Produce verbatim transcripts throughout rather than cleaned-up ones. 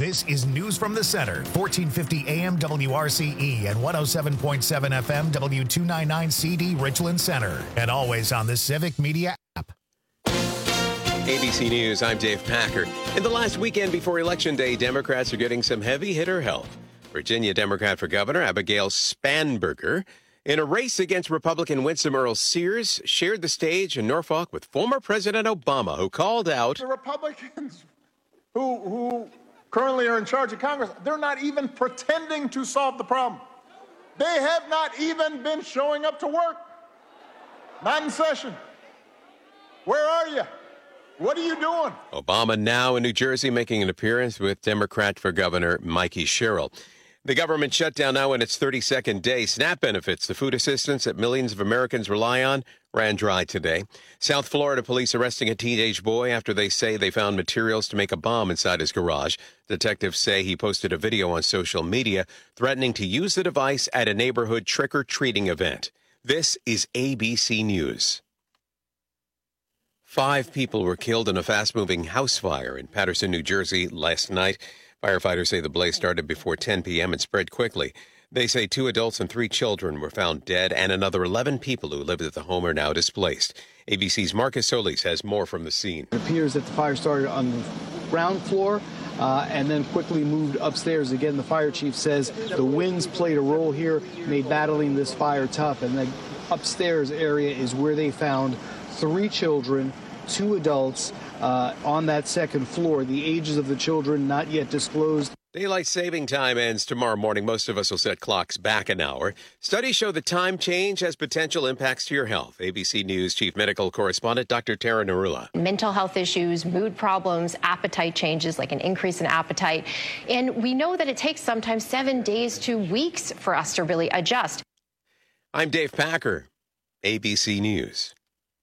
This is News from the Center, fourteen fifty A M W R C E and one oh seven point seven F M W two ninety-nine C D Richland Center. And always on the Civic Media app. A B C News, I'm Dave Packer. In the last weekend before Election Day, Democrats are getting some heavy hitter help. Virginia Democrat for Governor Abigail Spanberger, in a race against Republican Winsome Earle-Sears, shared the stage in Norfolk with former President Obama, who called out the Republicans who who currently are in charge of Congress. They're not even pretending to solve the problem. They have not even been showing up to work. Not in session. Where are you? What are you doing? Obama now in New Jersey making an appearance with Democrat for Governor Mikey Sherrill. The government shutdown now in its thirty-second day. SNAP benefits, the food assistance that millions of Americans rely on, ran dry today. South Florida police arresting a teenage boy after they say they found materials to make a bomb inside his garage. Detectives say he posted a video on social media threatening to use the device at a neighborhood trick-or-treating event. This is A B C News. Five people were killed in a fast-moving house fire in Paterson, New Jersey last night. Firefighters say the blaze started before ten p.m. and spread quickly. They say two adults and three children were found dead, and another eleven people who lived at the home are now displaced. A B C's Marcus Solis has more from the scene. It appears that the fire started on the ground floor uh, and then quickly moved upstairs. Again, the fire chief says the winds played a role here, made battling this fire tough. And the upstairs area is where they found three children, two adults, Uh, on that second floor. The ages of the children not yet disclosed. Daylight saving time ends tomorrow morning. Most of us will set clocks back an hour. Studies show the time change has potential impacts to your health. A B C News Chief Medical Correspondent Doctor Tara Narula. Mental health issues, mood problems, appetite changes like an increase in appetite. And we know that it takes sometimes seven days to weeks for us to really adjust. I'm Dave Packer, A B C News.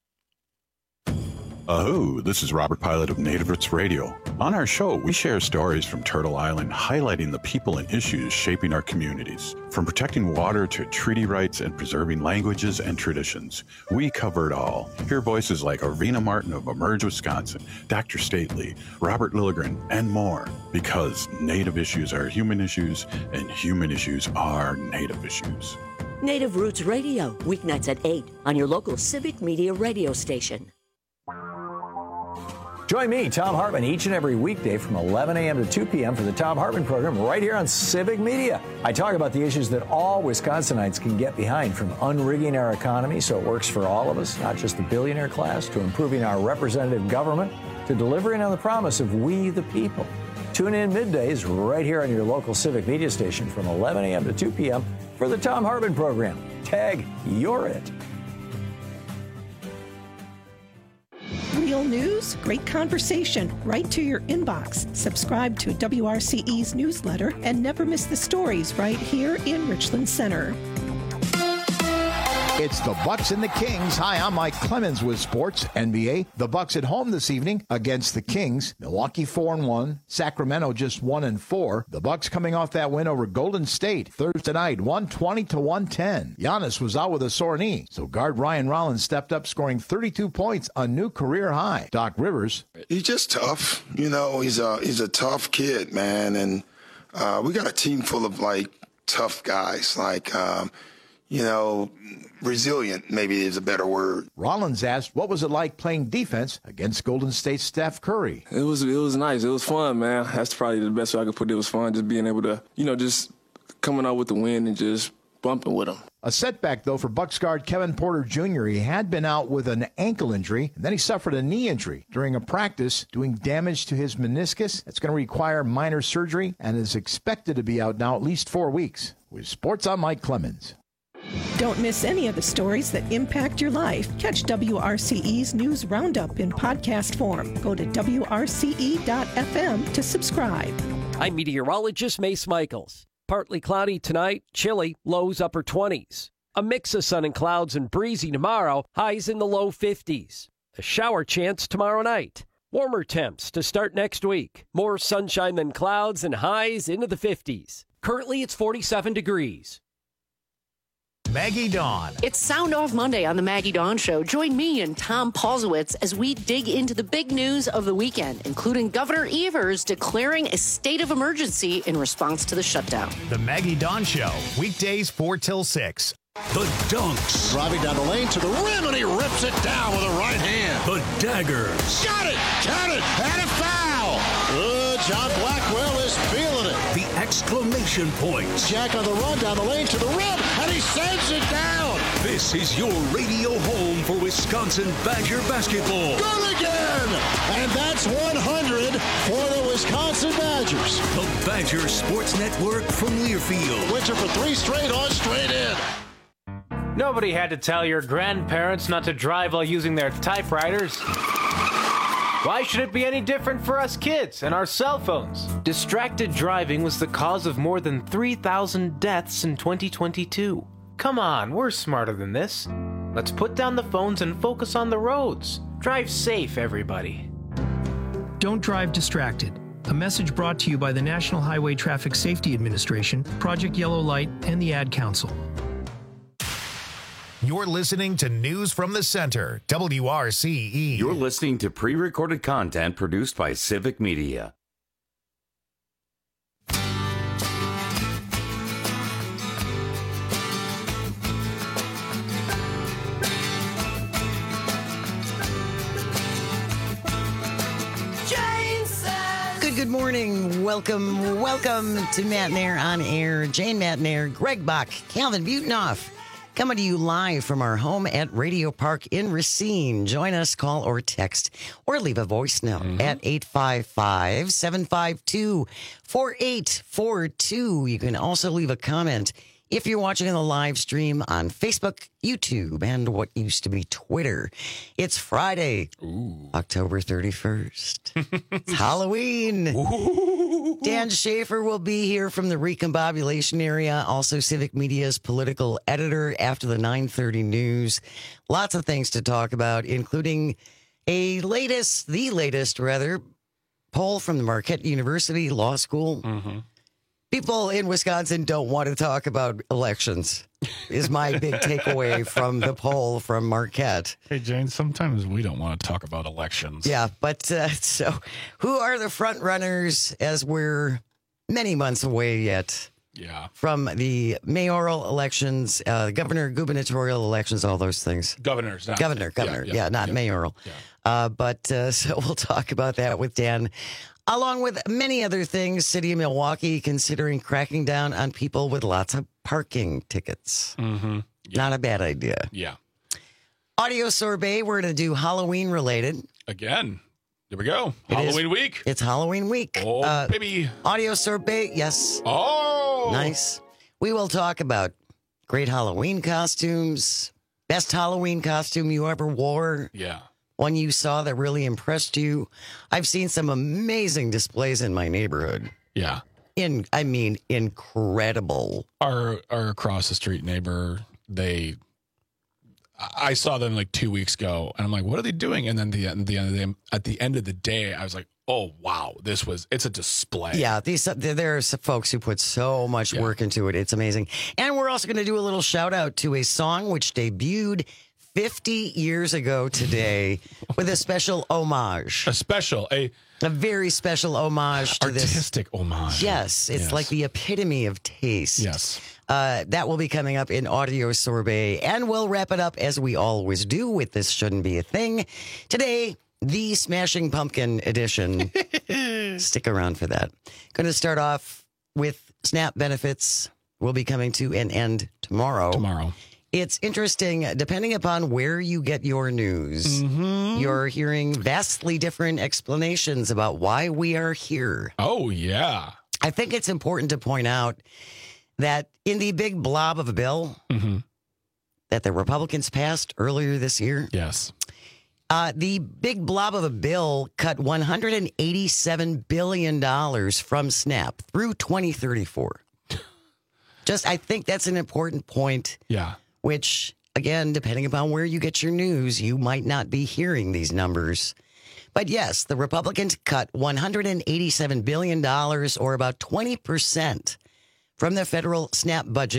Oh, this is Robert Pilot of Native Roots Radio. On our show, we share stories from Turtle Island, highlighting the people and issues shaping our communities. From protecting water to treaty rights and preserving languages and traditions, we cover it all. Hear voices like Arvina Martin of Emerge, Wisconsin, Doctor Stately, Robert Lilligren, and more. Because Native issues are human issues, and human issues are Native issues. Native Roots Radio, weeknights at eight on your local Civic Media radio station. Join me, Tom Hartman, each and every weekday from eleven a.m. to two p.m. for the Tom Hartman program right here on Civic Media. I talk about the issues that all Wisconsinites can get behind, from unrigging our economy so it works for all of us, not just the billionaire class, to improving our representative government, to delivering on the promise of we the people. Tune in middays right here on your local Civic Media station from eleven a.m. to two p.m. for the Tom Hartman program. Tag, you're it. Real news, great conversation, right to your inbox. Subscribe to W R C E's newsletter and never miss the stories right here in Richland Center. It's the Bucks and the Kings. Hi, I'm Mike Clemens with Sports N B A. The Bucks at home this evening against the Kings. Milwaukee four and one. Sacramento just one and four. The Bucks coming off that win over Golden State Thursday night, one twenty to one ten. Giannis was out with a sore knee, so guard Ryan Rollins stepped up, scoring thirty-two points, a new career high. Doc Rivers. He's just tough. You know, he's a he's a tough kid, man, and uh, we got a team full of like tough guys, like. Um, You know, resilient maybe is a better word. Rollins asked, what was it like playing defense against Golden State's Steph Curry? It was it was nice. It was fun, man. That's probably the best way I could put it. It was fun just being able to, you know, just coming out with the win and just bumping with them. A setback, though, for Bucks guard Kevin Porter Junior He had been out with an ankle injury, and then he suffered a knee injury during a practice, doing damage to his meniscus. It's going to require minor surgery and is expected to be out now at least four weeks. With Sports, I'm Mike Clemens. Don't miss any of the stories that impact your life. Catch W R C E's News Roundup in podcast form. Go to W R C E dot F M to subscribe. I'm meteorologist Mace Michaels. Partly cloudy tonight, chilly, lows upper twenties. A mix of sun and clouds and breezy tomorrow, highs in the low fifties. A shower chance tomorrow night. Warmer temps to start next week. More sunshine than clouds and highs into the fifties. Currently, it's forty-seven degrees. Maggie Dawn. It's Sound Off Monday on the Maggie Dawn Show. Join me and Tom Paulsowitz as we dig into the big news of the weekend, including Governor Evers declaring a state of emergency in response to the shutdown. The Maggie Dawn Show, weekdays four till six. The dunks. Driving down the lane to the rim, and he rips it down with a right hand. The daggers. Got it! Count it! And a foul! Good job. Blackwell is feeling it. The exclamation points. Jack on the run down the lane to the rim, and he sends it down. This is your radio home for Wisconsin Badger basketball. Good again! And that's one hundred for the Wisconsin Badgers. The Badger Sports Network from Learfield. Winter for three straight on, straight in. Nobody had to tell your grandparents not to drive while using their typewriters. Why should it be any different for us kids and our cell phones? Distracted driving was the cause of more than three thousand deaths in twenty twenty-two. Come on, we're smarter than this. Let's put down the phones and focus on the roads. Drive safe, everybody. Don't drive distracted. A message brought to you by the National Highway Traffic Safety Administration, Project Yellow Light, and the Ad Council. You're listening to News from the Center, W R C E. You're listening to pre-recorded content produced by Civic Media. Good, good morning. Welcome, welcome to Matt and Air on Air. Jane Matt and Air, Greg Bach, Calvin Butenoff. Coming to you live from our home at Radio Park in Racine. Join us, call or text, or leave a voice note mm-hmm. at eight five five, seven five two, four eight four two. You can also leave a comment if you're watching the live stream on Facebook, YouTube, and what used to be Twitter. It's Friday, Ooh. October thirty-first. It's Halloween. Ooh. Dan Schaefer will be here from the Recombobulation area, also Civic Media's political editor after the nine thirty news. Lots of things to talk about, including a latest, the latest, rather, poll from the Marquette University Law School. Mm-hmm. People in Wisconsin don't want to talk about elections, is my big takeaway from the poll from Marquette. Hey, Jane, sometimes we don't want to talk about elections. Yeah, but uh, so who are the front runners as we're many months away yet? Yeah. From the mayoral elections, uh, governor, gubernatorial elections, all those things. Governors. Not, governor, governor. Yeah, yeah, yeah not yeah, mayoral. Yeah. Uh, but uh, so we'll talk about that with Dan. Along with many other things, City of Milwaukee considering cracking down on people with lots of parking tickets. Mm-hmm. Yeah. Not a bad idea. Yeah. Audio sorbet, we're going to do Halloween related. Again. There we go. It Halloween is, week. It's Halloween week. Oh, uh, baby. Audio sorbet, yes. Oh. Nice. We will talk about great Halloween costumes, best Halloween costume you ever wore. Yeah. One you saw that really impressed you. I've seen some amazing displays in my neighborhood. Yeah. In, I mean, incredible. Our our across the street neighbor, they, I saw them like two weeks ago, and I'm like, what are they doing? And then the, at the end of the day, at the end of the day, I was like, oh wow, this was it's a display. Yeah, these there are some folks who put so much yeah. work into it. It's amazing. And we're also going to do a little shout out to a song which debuted fifty years ago today with a special homage. A special, a a very special homage to artistic this. Artistic homage. Yes, it's yes. like the epitome of taste. Yes. Uh, that will be coming up in Audio Sorbet. And we'll wrap it up as we always do with This Shouldn't Be a Thing. Today, the Smashing Pumpkin edition. Stick around for that. Going to start off with SNAP benefits. Will be coming to an end tomorrow. Tomorrow. It's interesting, depending upon where you get your news, mm-hmm. you're hearing vastly different explanations about why we are here. Oh, yeah. I think it's important to point out that in the big blob of a bill mm-hmm. that the Republicans passed earlier this year, yes, uh, the big blob of a bill cut one hundred eighty-seven billion dollars from SNAP through twenty thirty-four. Just, I think that's an important point. Yeah. Which, again, depending upon where you get your news, you might not be hearing these numbers. But yes, the Republicans cut one hundred eighty-seven billion dollars, or about twenty percent, from the federal SNAP budget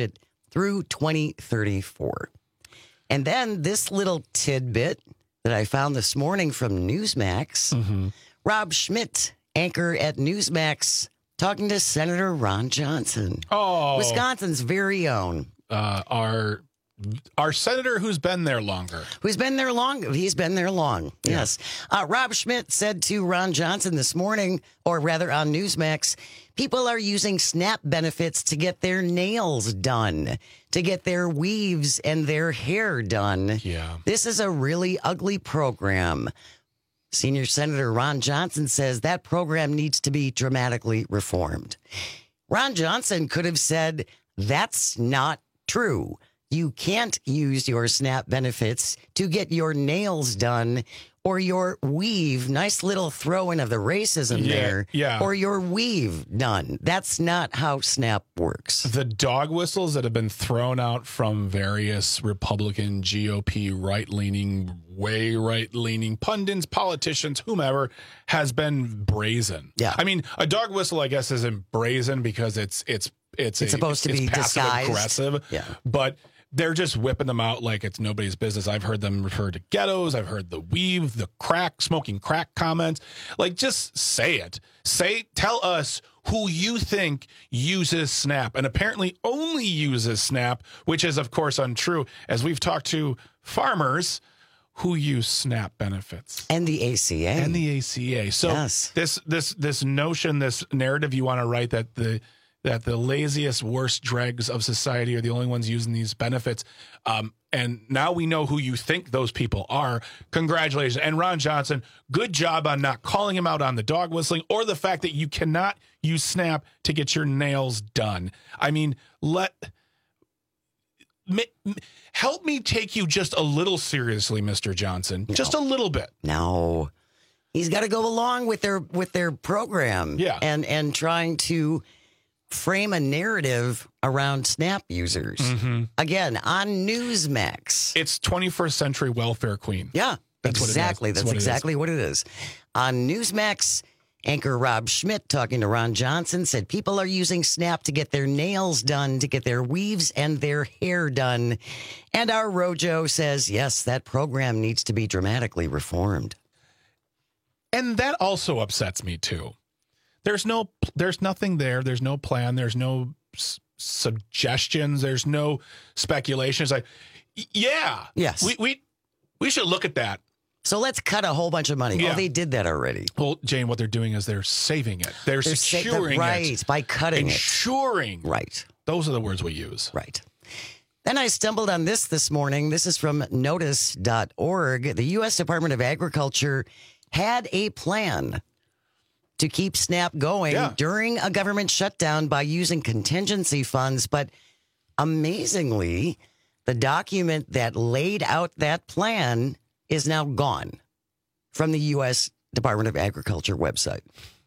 through twenty thirty-four. And then this little tidbit that I found this morning from Newsmax. Mm-hmm. Rob Schmidt, anchor at Newsmax, talking to Senator Ron Johnson. Oh. Wisconsin's very own. Uh, our our senator who's been there longer. Who's been there long? He's been there long, Yeah. yes. Uh, Rob Schmidt said to Ron Johnson this morning, or rather on Newsmax, people are using SNAP benefits to get their nails done, to get their weaves and their hair done. Yeah. This is a really ugly program. Senior Senator Ron Johnson says that program needs to be dramatically reformed. Ron Johnson could have said, that's not true. You can't use your SNAP benefits to get your nails done or your weave, nice little throw in of the racism Yeah, there, yeah. or your weave done. That's not how SNAP works. The dog whistles that have been thrown out from various Republican, G O P, right-leaning, way right-leaning pundits, politicians, whomever, has been brazen. Yeah. I mean, a dog whistle, I guess, isn't brazen because it's it's it's, It's a, supposed to it's be passive disguised. aggressive. Yeah. But they're just whipping them out like it's nobody's business. I've heard them refer to ghettos. I've heard the weave, the crack, smoking crack comments. Like, just say it. Say, tell us who you think uses SNAP and apparently only uses SNAP, which is, of course, untrue, as we've talked to farmers who use SNAP benefits. And the A C A. And the A C A. So Yes. this this this notion, this narrative you want to write that the that the laziest, worst dregs of society are the only ones using these benefits. Um, and now we know who you think those people are. Congratulations. And Ron Johnson, good job on not calling him out on the dog whistling or the fact that you cannot use SNAP to get your nails done. I mean, let... Help me take you just a little seriously, Mister Johnson. No. Just a little bit. No. He's got to go along with their with their program. Yeah. And and trying to frame a narrative around SNAP users. Mm-hmm. Again, on Newsmax. It's twenty-first century welfare queen. Yeah. That's exactly. What it is. That's, That's exactly what it is. On Newsmax, anchor Rob Schmidt talking to Ron Johnson said people are using SNAP to get their nails done, to get their weaves and their hair done. And our Rojo says, yes, that program needs to be dramatically reformed. And that also upsets me too. There's no, there's nothing there. There's no plan. There's no s- suggestions. There's no speculation. It's like, yeah, yes, we we we should look at that. So let's cut a whole bunch of money. Yeah. Oh, they did that already. Well, Jane, what they're doing is they're saving it. They're, They're sa- securing right, it. by cutting it. Ensuring. Right. Those are the words we use. Right. Then I stumbled on this this morning. This is from notice dot org. The U S Department of Agriculture had a plan to keep SNAP going Yeah. during a government shutdown by using contingency funds. But amazingly, the document that laid out that plan is now gone from the U S Department of Agriculture website.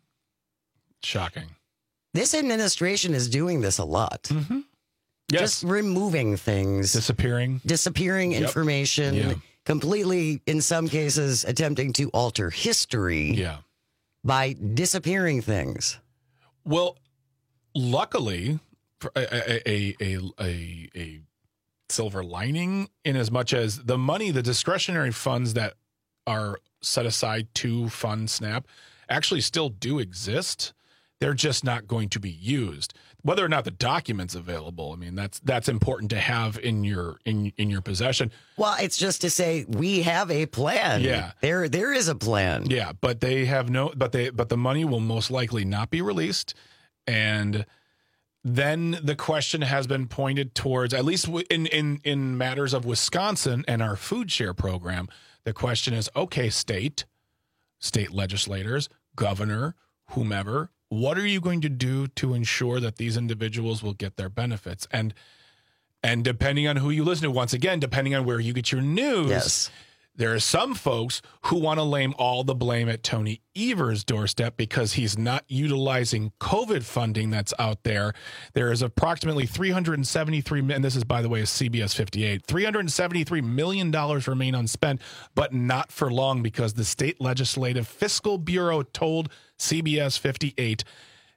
Shocking. This administration is doing this a lot. Mm-hmm. Yes. Just removing things. Disappearing. Disappearing Yep. information. Yeah. Completely, in some cases, attempting to alter history. Yeah. By disappearing things. Well, luckily, for a, a, a, a, a, a silver lining, in as much as the money, the discretionary funds that are set aside to fund SNAP actually still do exist. They're just not going to be used. Whether or not the document's available, I mean, that's that's important to have in your in in your possession. Well, it's just to say we have a plan. Yeah. There there is a plan. Yeah, but they have no but they but the money will most likely not be released. And then the question has been pointed towards, at least in in in matters of Wisconsin and our food share program, the question is, okay, state, state legislators, governor, whomever, what are you going to do to ensure that these individuals will get their benefits? And and depending on who you listen to, once again, depending on where you get your news, yes. There are some folks who want to lay all the blame at Tony Evers' doorstep because he's not utilizing COVID funding that's out there. There is approximately three hundred seventy-three, and this is, by the way, a C B S fifty-eight, three hundred seventy-three million dollars remain unspent, but not for long because the state legislative fiscal bureau told C B S fifty-eight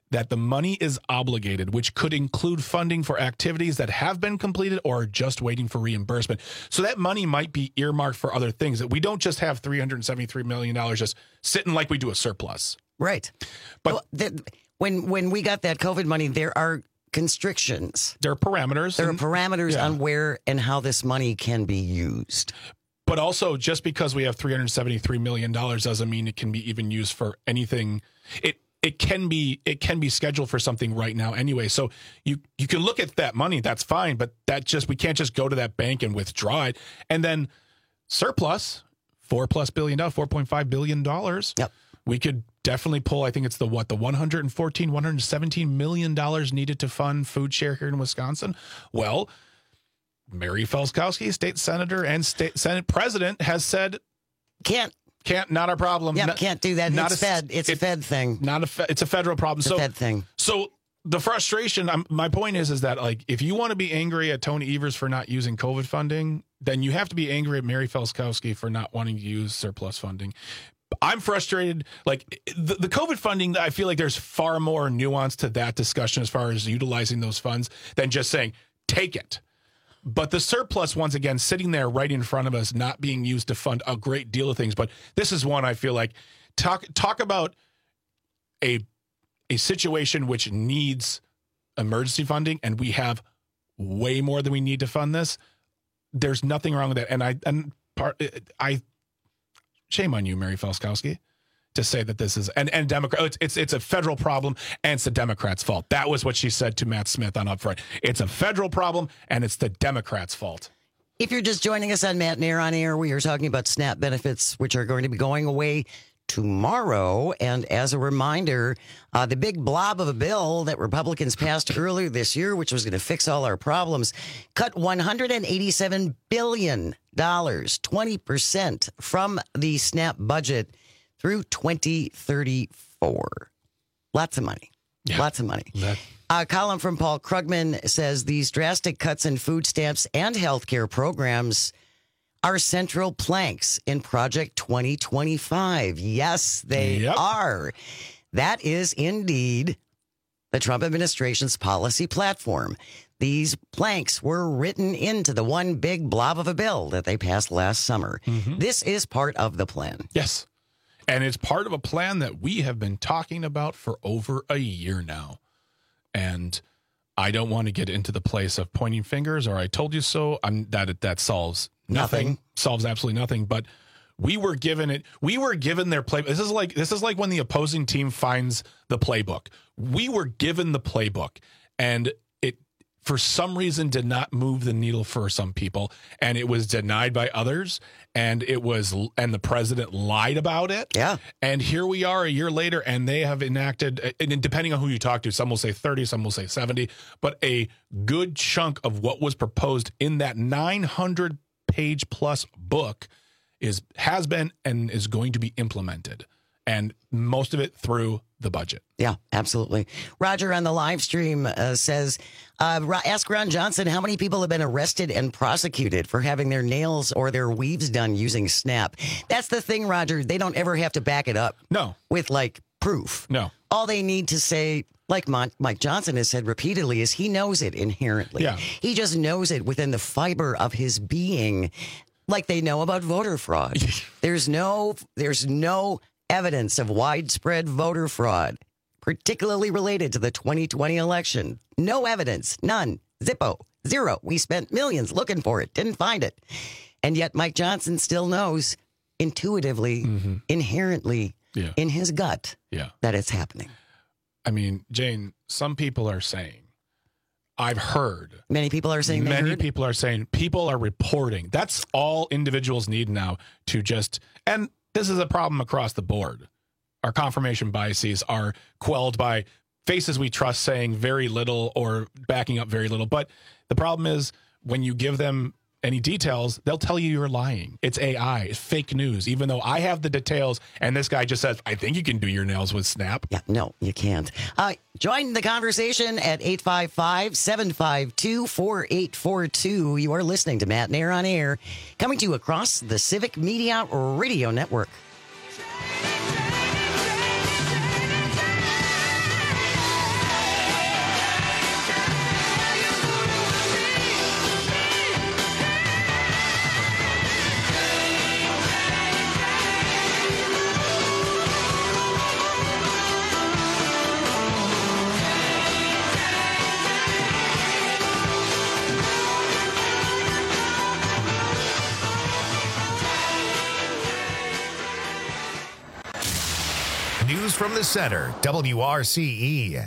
that the money is obligated, which could include funding for activities that have been completed or are just waiting for reimbursement. So that money might be earmarked for other things, that we don't just have three hundred seventy-three million dollars just sitting like we do a surplus. Right. But well, the, when when we got that COVID money, there are constrictions. There are parameters. There and, are parameters yeah. on where and how this money can be used. But also, just because we have three hundred seventy-three million dollars doesn't mean it can be even used for anything. It it can be it can be scheduled for something right now anyway. So you you can look at that money, that's fine, but that just we can't just go to that bank and withdraw it. And then surplus, four plus billion dollars, four point five billion dollars. Yep. We could definitely pull, I think it's the what, the one hundred fourteen, one hundred seventeen million dollars needed to fund food share here in Wisconsin. Well, Mary Felskowski, state senator and state Senate president, has said can't can't not our problem. Yeah, not, can't do that. Not It's a, Fed. It's it, a Fed thing. Not a. Fe, it's a federal problem. It's so a Fed thing. So the frustration. Um, my point is, is that like if you want to be angry at Tony Evers for not using COVID funding, then you have to be angry at Mary Felskowski for not wanting to use surplus funding. I'm frustrated. Like the, the COVID funding, I feel like there's far more nuance to that discussion as far as utilizing those funds than just saying take it. But the surplus, once again, sitting there right in front of us, not being used to fund a great deal of things. But this is one I feel like talk talk about a a situation which needs emergency funding, and we have way more than we need to fund this. There's nothing wrong with that, and I and part I shame on you, Mary Felskowski, to say that this is and and Democrat. It's, it's it's a federal problem, and it's the Democrats' fault. That was what she said to Matt Smith on Upfront. It's a federal problem, and it's the Democrats' fault. If you're just joining us on Matt and Air on Air, we are talking about SNAP benefits, which are going to be going away tomorrow. And as a reminder, uh, the big blob of a bill that Republicans passed earlier this year, which was going to fix all our problems, cut one hundred eighty-seven billion dollars, twenty percent from the SNAP budget through twenty thirty-four. Lots of money. Yeah. Lots of money. That- A column from Paul Krugman says these drastic cuts in food stamps and healthcare programs are central planks in Project twenty twenty-five. Yes, they Yep. are. That is indeed the Trump administration's policy platform. These planks were written into the one big blob of a bill that they passed last summer. Mm-hmm. This is part of the plan. Yes. And it's part of a plan that we have been talking about for over a year now. And I don't want to get into the place of pointing fingers or I told you so. I'm that that solves nothing. Nothing. Solves absolutely nothing. But we were given it. We were given their play. This is like this is like when the opposing team finds the playbook. We were given the playbook, and it for some reason did not move the needle for some people, and it was denied by others. And it was, and the president lied about it. Yeah. And here we are a year later, and they have enacted, and depending on who you talk to, some will say thirty, some will say seventy, but a good chunk of what was proposed in that nine hundred page plus book is has been and is going to be implemented. And most of it through the budget. Yeah, absolutely. Roger on the live stream uh, says, uh, ask Ron Johnson how many people have been arrested and prosecuted for having their nails or their weaves done using SNAP. That's the thing, Roger. They don't ever have to back it up. No. With like proof. No. All they need to say, like Mon- Mike Johnson has said repeatedly, is he knows it inherently. Yeah. He just knows it within the fiber of his being, like they know about voter fraud. There's no, there's no evidence of widespread voter fraud, particularly related to the twenty twenty election. No evidence. None. Zippo. Zero. We spent millions looking for it. Didn't find it. And yet Mike Johnson still knows intuitively, mm-hmm. inherently, yeah. in his gut yeah. that it's happening. I mean, Jane, some people are saying, I've heard. Many people are saying they Many heard? people are saying, people are reporting. That's all individuals need now to just, and this is a problem across the board. Our confirmation biases are quelled by faces we trust saying very little or backing up very little. But the problem is when you give them any details, they'll tell you you're lying. It's A I. It's fake news. Even though I have the details and this guy just says, I think you can do your nails with Snap. Yeah, no, you can't. Uh, join the conversation at eight five five, seven five two, four eight four two. You are listening to Matt and Air on Air, coming to you across the Civic Media Radio Network. from the center, W R C E.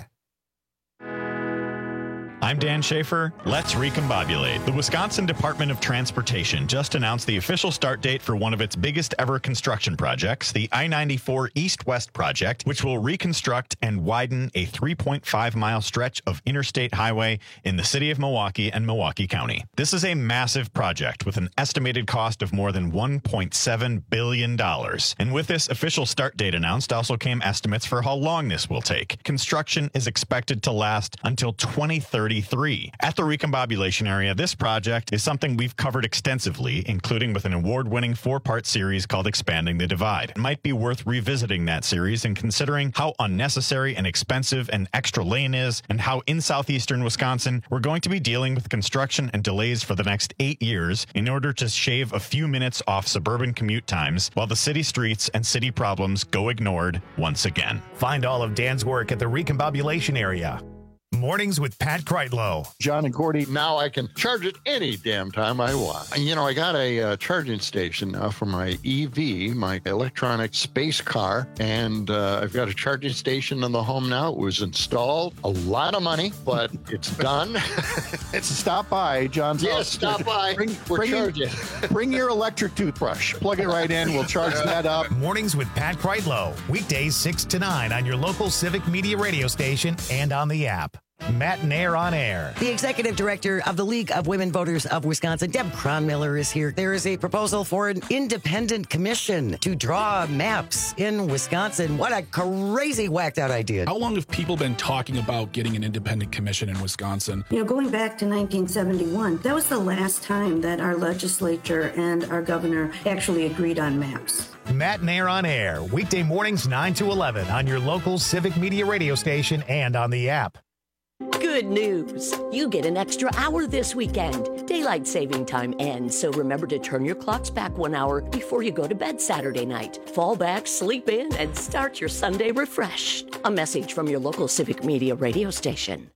I'm Dan Schaefer. Let's recombobulate. The Wisconsin Department of Transportation just announced the official start date for one of its biggest ever construction projects, the I ninety-four East-West project, which will reconstruct and widen a three point five mile stretch of interstate highway in the city of Milwaukee and Milwaukee County. This is a massive project with an estimated cost of more than one point seven billion dollars. And with this official start date announced also came estimates for how long this will take. Construction is expected to last until twenty thirty-three. At the recombobulation area, this project is something we've covered extensively, including with an award-winning four-part series called Expanding the Divide. It might be worth revisiting that series and considering how unnecessary and expensive an extra lane is, and how in southeastern Wisconsin we're going to be dealing with construction and delays for the next eight years in order to shave a few minutes off suburban commute times while the city streets and city problems go ignored once again. Find all of Dan's work at the recombobulation area. Mornings with Pat Kreitlow. John and Gordy, now I can charge it any damn time I want. And, you know, I got a uh, charging station now for my E V, my electronic space car, and uh, I've got a charging station in the home now. It was installed. A lot of money, but it's done. It's a stop by, John's Yes, house. stop by. Bring, We're bring, charging. bring your electric toothbrush. Plug it right in. We'll charge that up. Mornings with Pat Kreitlow. Weekdays six to nine on your local Civic Media radio station and on the app. Matt Nair on air. The executive director of the League of Women Voters of Wisconsin, Deb Cronmiller, is here. There is a proposal for an independent commission to draw maps in Wisconsin. What a crazy, whacked out idea. How long have people been talking about getting an independent commission in Wisconsin? You know, going back to nineteen seventy-one, that was the last time that our legislature and our governor actually agreed on maps. Matt Nair on air. Weekday mornings nine to eleven on your local Civic Media radio station and on the app. Good news. You get an extra hour this weekend. Daylight saving time ends, so remember to turn your clocks back one hour before you go to bed Saturday night. Fall back, sleep in, and start your Sunday refreshed. A message from your local Civic Media radio station.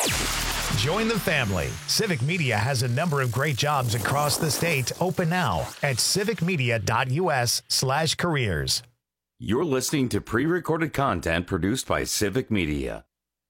Join the family. Civic Media has a number of great jobs across the state open now at civicmedia.us slash careers. You're listening to pre-recorded content produced by Civic Media.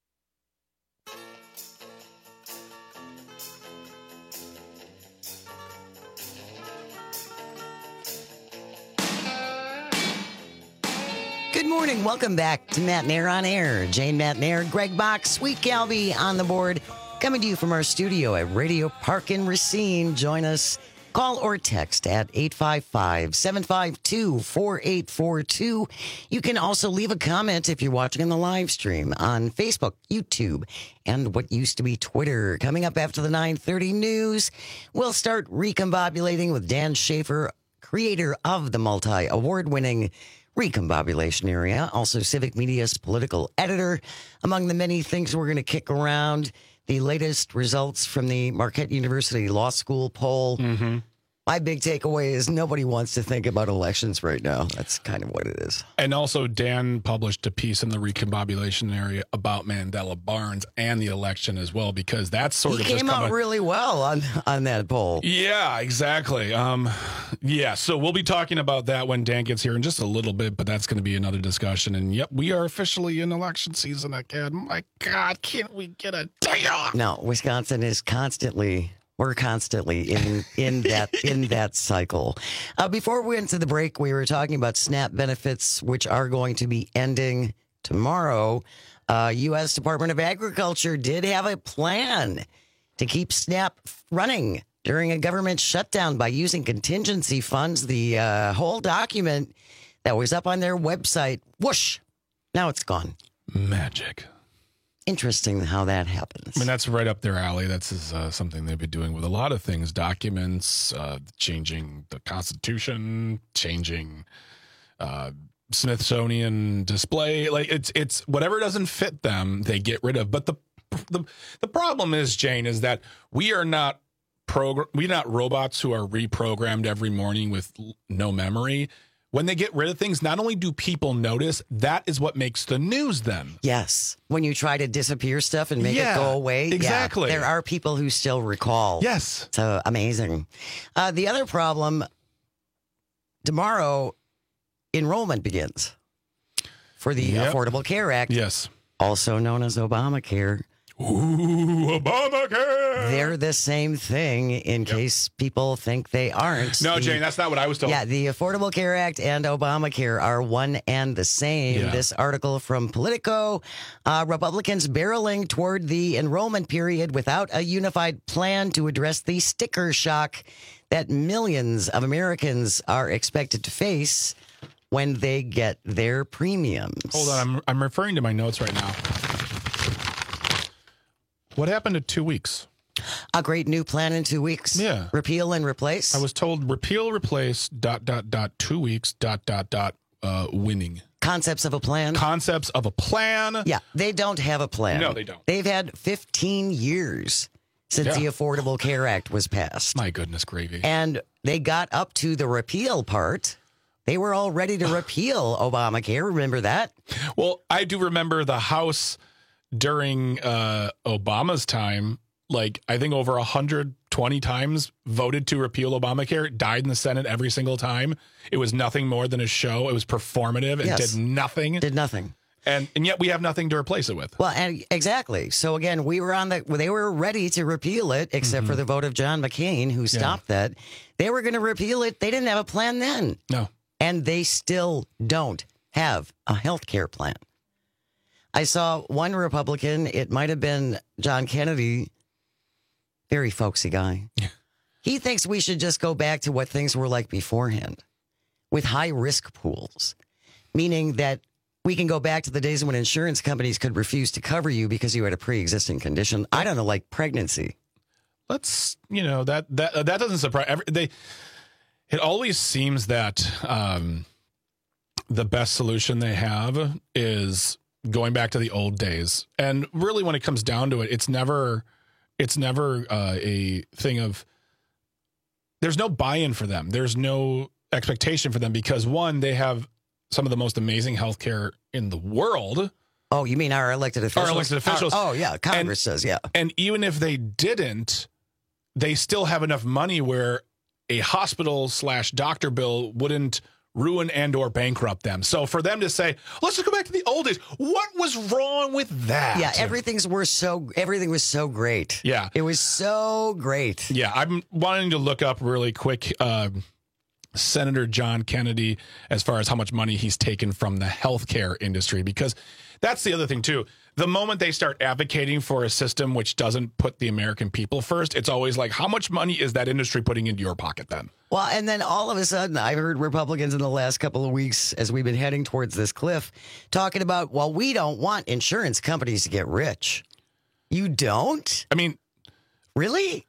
Good morning. Welcome back to Matt Nair on Air. Jane Matt Nair, Greg Bach, Sweet Galby on the board. Coming to you from our studio at Radio Park in Racine. Join us. Call or text at eight five five, seven five two, four eight four two. You can also leave a comment if you're watching on the live stream on Facebook, YouTube, and what used to be Twitter. Coming up after the nine thirty news, we'll start recombobulating with Dan Schaefer, creator of the multi-award-winning Recombobulation Area, also Civic Media's political editor. Among the many things we're going to kick around, the latest results from the Marquette University Law School poll. Mm-hmm. My big takeaway is nobody wants to think about elections right now. That's kind of what it is. And also, Dan published a piece in the Recombobulation Area about Mandela Barnes and the election as well, because that's sort he of came just out coming... really well on on that poll. Yeah, exactly. Um, yeah, so we'll be talking about that when Dan gets here in just a little bit, but that's going to be another discussion. And yep, we are officially in election season again. My God, can't we get a day off? No, Wisconsin is constantly. We're constantly in in that in that cycle. Uh, before we went to the break, we were talking about SNAP benefits, which are going to be ending tomorrow. Uh, U S Department of Agriculture did have a plan to keep SNAP running during a government shutdown by using contingency funds. The uh, whole document that was up on their website, whoosh, now it's gone. Magic. Interesting how that happens. I mean, that's right up their alley. That's uh, something they've been doing with a lot of things, documents, uh, changing the Constitution, changing uh, Smithsonian display. Like it's it's whatever doesn't fit them, they get rid of. But the the, the problem is, Jane, is that we are not program we're not robots who are reprogrammed every morning with no memory. When they get rid of things, not only do people notice, that is what makes the news then. Yes. When you try to disappear stuff and make yeah, it go away. Exactly. Yeah, there are people who still recall. Yes. So amazing. Uh, the other problem, tomorrow, enrollment begins. for the Yep. Affordable Care Act. Yes. Also known as Obamacare. Ooh, Obamacare. They're the same thing in yep. case people think they aren't. No, the, Jane, that's not what I was told. Yeah, the Affordable Care Act and Obamacare are one and the same. Yeah. This article from Politico, uh, Republicans barreling toward the enrollment period without a unified plan to address the sticker shock that millions of Americans are expected to face when they get their premiums. Hold on, I'm, I'm referring to my notes right now. What happened to two weeks? A great new plan in two weeks. Yeah. Repeal and replace. I was told repeal, replace, dot, dot, dot, two weeks, dot, dot, dot, uh, winning. Concepts of a plan. Concepts of a plan. Yeah, they don't have a plan. No, they don't. They've had fifteen years since yeah. the Affordable Care Act was passed. My goodness gravy. And they got up to the repeal part. They were all ready to repeal Obamacare. Remember that? Well, I do remember the House during uh, Obama's time, like I think over one hundred twenty times voted to repeal Obamacare. It died in the Senate every single time. It was nothing more than a show. It was performative and yes. did nothing. Did nothing. And and yet we have nothing to replace it with. Well, and exactly. So again, we were on the, they were ready to repeal it, except mm-hmm. for the vote of John McCain, who stopped yeah. that. They were going to repeal it. They didn't have a plan then. No. And they still don't have a health care plan. I saw one Republican, it might have been John Kennedy, very folksy guy. Yeah. He thinks we should just go back to what things were like beforehand with high risk pools, meaning that we can go back to the days when insurance companies could refuse to cover you because you had a pre-existing condition. I don't know, like pregnancy. Let's, you know, that that that doesn't surprise every, they. It always seems that um, the best solution they have is going back to the old days. And really, when it comes down to it, it's never, it's never uh, a thing of, there's no buy-in for them. There's no expectation for them because, one, they have some of the most amazing healthcare in the world. Oh, you mean our elected officials? Our elected officials. Our, oh, yeah. Congress and, says, yeah. And even if they didn't, they still have enough money where a hospital slash doctor bill wouldn't ruin and or bankrupt them. So for them to say, let's just go back to the old days. What was wrong with that? Yeah, everything's were so everything was so great. Yeah. It was so great. Yeah, I'm wanting to look up really quick uh, Senator John Kennedy as far as how much money he's taken from the healthcare industry, because that's the other thing too. The moment they start advocating for a system which doesn't put the American people first, it's always like, how much money is that industry putting into your pocket then? Well, and then all of a sudden, I've heard Republicans in the last couple of weeks, as we've been heading towards this cliff, talking about, well, we don't want insurance companies to get rich. You don't? I mean, really?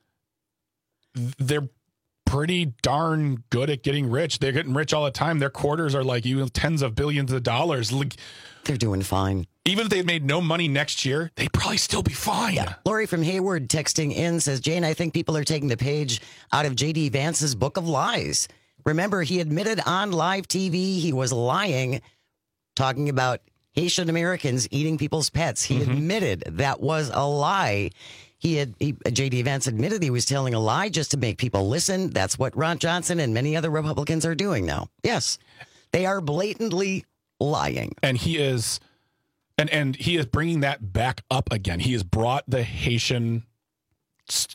They're pretty darn good at getting rich. They're getting rich all the time. Their quarters are like, you know, tens of billions of dollars. They're doing fine. Even if they made no money next year, they'd probably still be fine. Yeah. Lori from Hayward texting in says, Jane, I think people are taking the page out of J D. Vance's book of lies. Remember, he admitted on live T V he was lying, talking about Haitian Americans eating people's pets. He mm-hmm. admitted that was a lie. He had he, J D. Vance admitted he was telling a lie just to make people listen. That's what Ron Johnson and many other Republicans are doing now. Yes, they are blatantly lying. And he is... And and he is bringing that back up again. He has brought the Haitian st-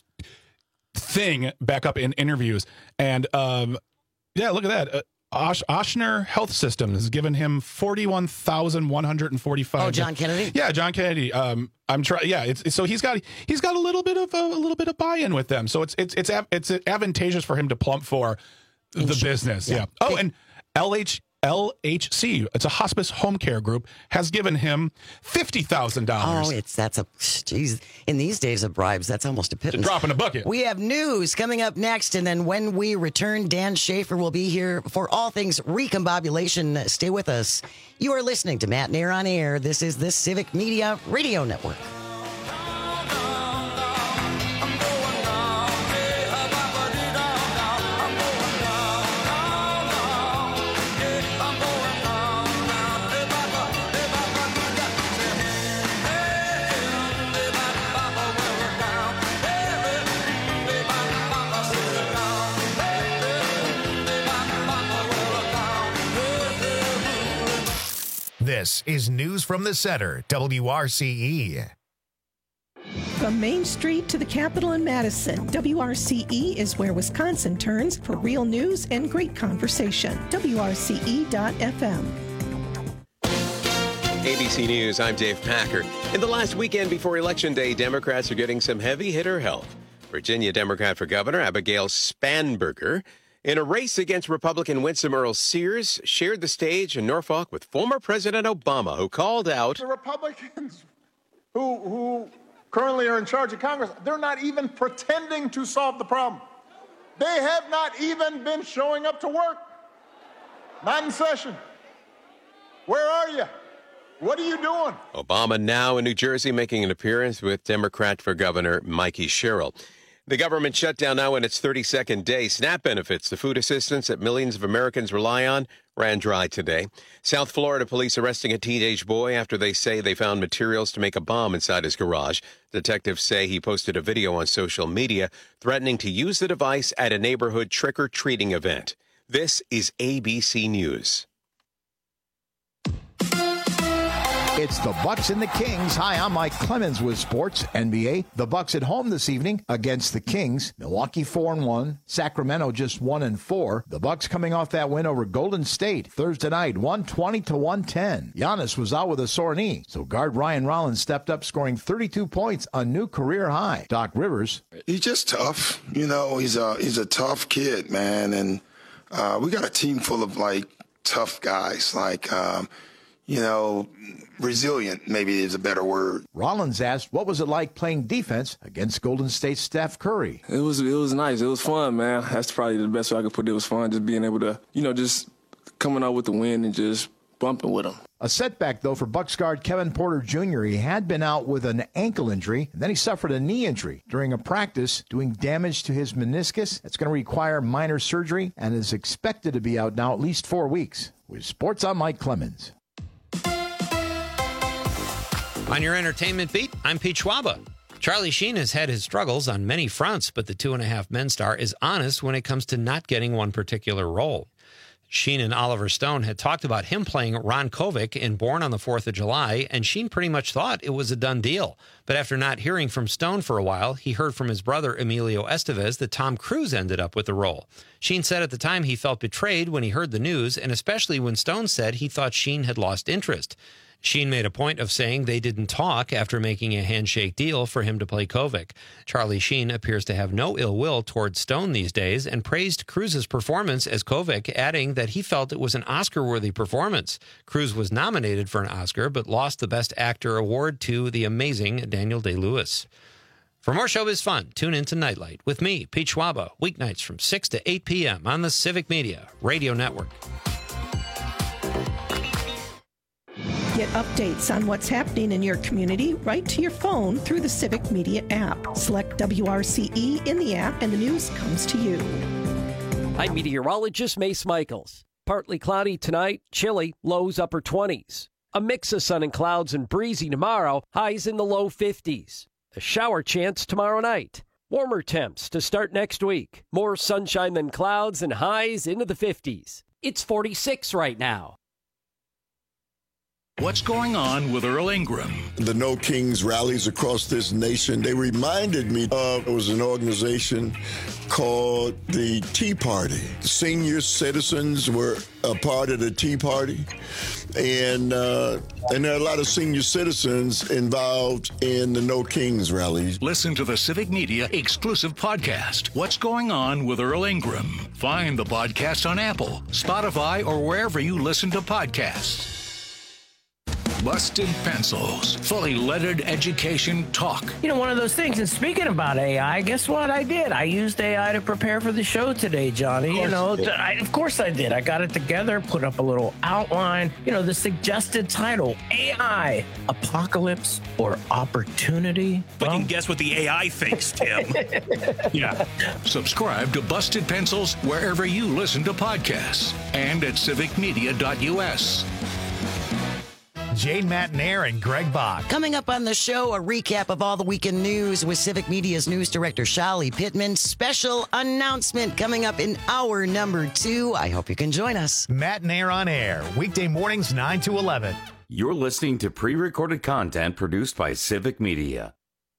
thing back up in interviews. And um, yeah, look at that. Uh, Osh- Ochsner Health System has given him forty-one thousand one hundred forty-five. Oh, John Kennedy? Yeah, John Kennedy. Um, I'm trying. Yeah, it's, it's so he's got he's got a little bit of a, a little bit of buy-in with them. So it's it's it's it's advantageous for him to plump for the Insurance. business. Yeah. yeah. Oh, and L H. L H C, it's a hospice home care group, has given him fifty thousand dollars. Oh, it's that's a, geez, in these days of bribes, that's almost a pittance. It's a drop in a bucket. We have news coming up next, and then when we return, Dan Schaefer will be here for all things recombobulation. Stay with us. You are listening to Matt Nair on Air. This is the Civic Media Radio Network. This This is News from the Center, W R C E. From Main Street to the Capitol in Madison, W R C E is where Wisconsin turns for real news and great conversation. W R C E dot F M. A B C News, I'm Dave Packer. In the last weekend before Election Day, Democrats are getting some heavy hitter help. Virginia Democrat for Governor Abigail Spanberger, in a race against Republican Winsome Earl Sears, shared the stage in Norfolk with former President Obama, who called out the Republicans who who currently are in charge of Congress. They're not even pretending to solve the problem. They have not even been showing up to work. Not in session. Where are you? What are you doing? Obama now in New Jersey making an appearance with Democrat for Governor Mikey Sherrill. The government shutdown now in its thirty-second day. SNAP benefits, the food assistance that millions of Americans rely on, ran dry today. South Florida police arresting a teenage boy after they say they found materials to make a bomb inside his garage. Detectives say he posted a video on social media threatening to use the device at a neighborhood trick-or-treating event. This is A B C News. It's the Bucks and the Kings. Hi, I'm Mike Clemens with Sports N B A. The Bucks at home this evening against the Kings. Milwaukee four and one. Sacramento just one and four. The Bucks coming off that win over Golden State Thursday night, one twenty to one ten. Giannis was out with a sore knee, so guard Ryan Rollins stepped up, scoring thirty-two points, a new career high. Doc Rivers. He's just tough. You know, he's a he's a tough kid, man, and uh, we got a team full of like tough guys, like um, you know. Resilient, maybe is a better word. Rollins asked, what was it like playing defense against Golden State's Steph Curry? It was it was nice. It was fun, man. That's probably the best way I could put it. It was fun just being able to, you know, just coming out with the win and just bumping with them. A setback, though, for Bucks guard Kevin Porter Junior He had been out with an ankle injury, and then he suffered a knee injury during a practice, doing damage to his meniscus. It's going to require minor surgery and is expected to be out now at least four weeks. With Sports, I'm Mike Clemens. On your entertainment beat, I'm Pete Schwaba. Charlie Sheen has had his struggles on many fronts, but the Two and a Half Men star is honest when it comes to not getting one particular role. Sheen and Oliver Stone had talked about him playing Ron Kovic in Born on the Fourth of July, and Sheen pretty much thought it was a done deal. But after not hearing from Stone for a while, he heard from his brother Emilio Estevez that Tom Cruise ended up with the role. Sheen said at the time he felt betrayed when he heard the news, and especially when Stone said he thought Sheen had lost interest. Sheen made a point of saying they didn't talk after making a handshake deal for him to play Kovic. Charlie Sheen appears to have no ill will towards Stone these days and praised Cruise's performance as Kovic, adding that he felt it was an Oscar-worthy performance. Cruise was nominated for an Oscar but lost the Best Actor award to the amazing Daniel Day-Lewis. For more showbiz fun, tune in to Nightlight with me, Pete Schwaba, weeknights from six to eight p.m. on the Civic Media Radio Network. Get updates on what's happening in your community right to your phone through the Civic Media app. Select W R C E in the app and the news comes to you. I'm meteorologist Mace Michaels. Partly cloudy tonight, chilly, lows upper twenties. A mix of sun and clouds and breezy tomorrow, highs in the low fifties. A shower chance tomorrow night. Warmer temps to start next week. More sunshine than clouds and highs into the fifties. It's forty-six right now. What's going on with Earl Ingram? The No Kings rallies across this nation, they reminded me of, it was an organization called the Tea Party. Senior citizens were a part of the Tea Party, and uh, and there are a lot of senior citizens involved in the No Kings rallies. Listen to the Civic Media exclusive podcast, What's Going On with Earl Ingram. Find the podcast on Apple, Spotify, or wherever you listen to podcasts. Busted Pencils, fully leaded education talk. You know, one of those things, and speaking about A I, guess what I did? I used A I to prepare for the show today, Johnny. You know, you I, of course I did. I got it together, put up a little outline. You know, the suggested title, A I, Apocalypse or Opportunity? But well, you can guess what the A I thinks, Tim. Yeah. Subscribe to Busted Pencils wherever you listen to podcasts and at civic media dot u s. Jane Matnair and Greg Bach. Coming up on the show, a recap of all the weekend news with Civic Media's news director, Shali Pittman. Special announcement coming up in hour number two. I hope you can join us. Matnair on air, weekday mornings nine to eleven. You're listening to pre-recorded content produced by Civic Media.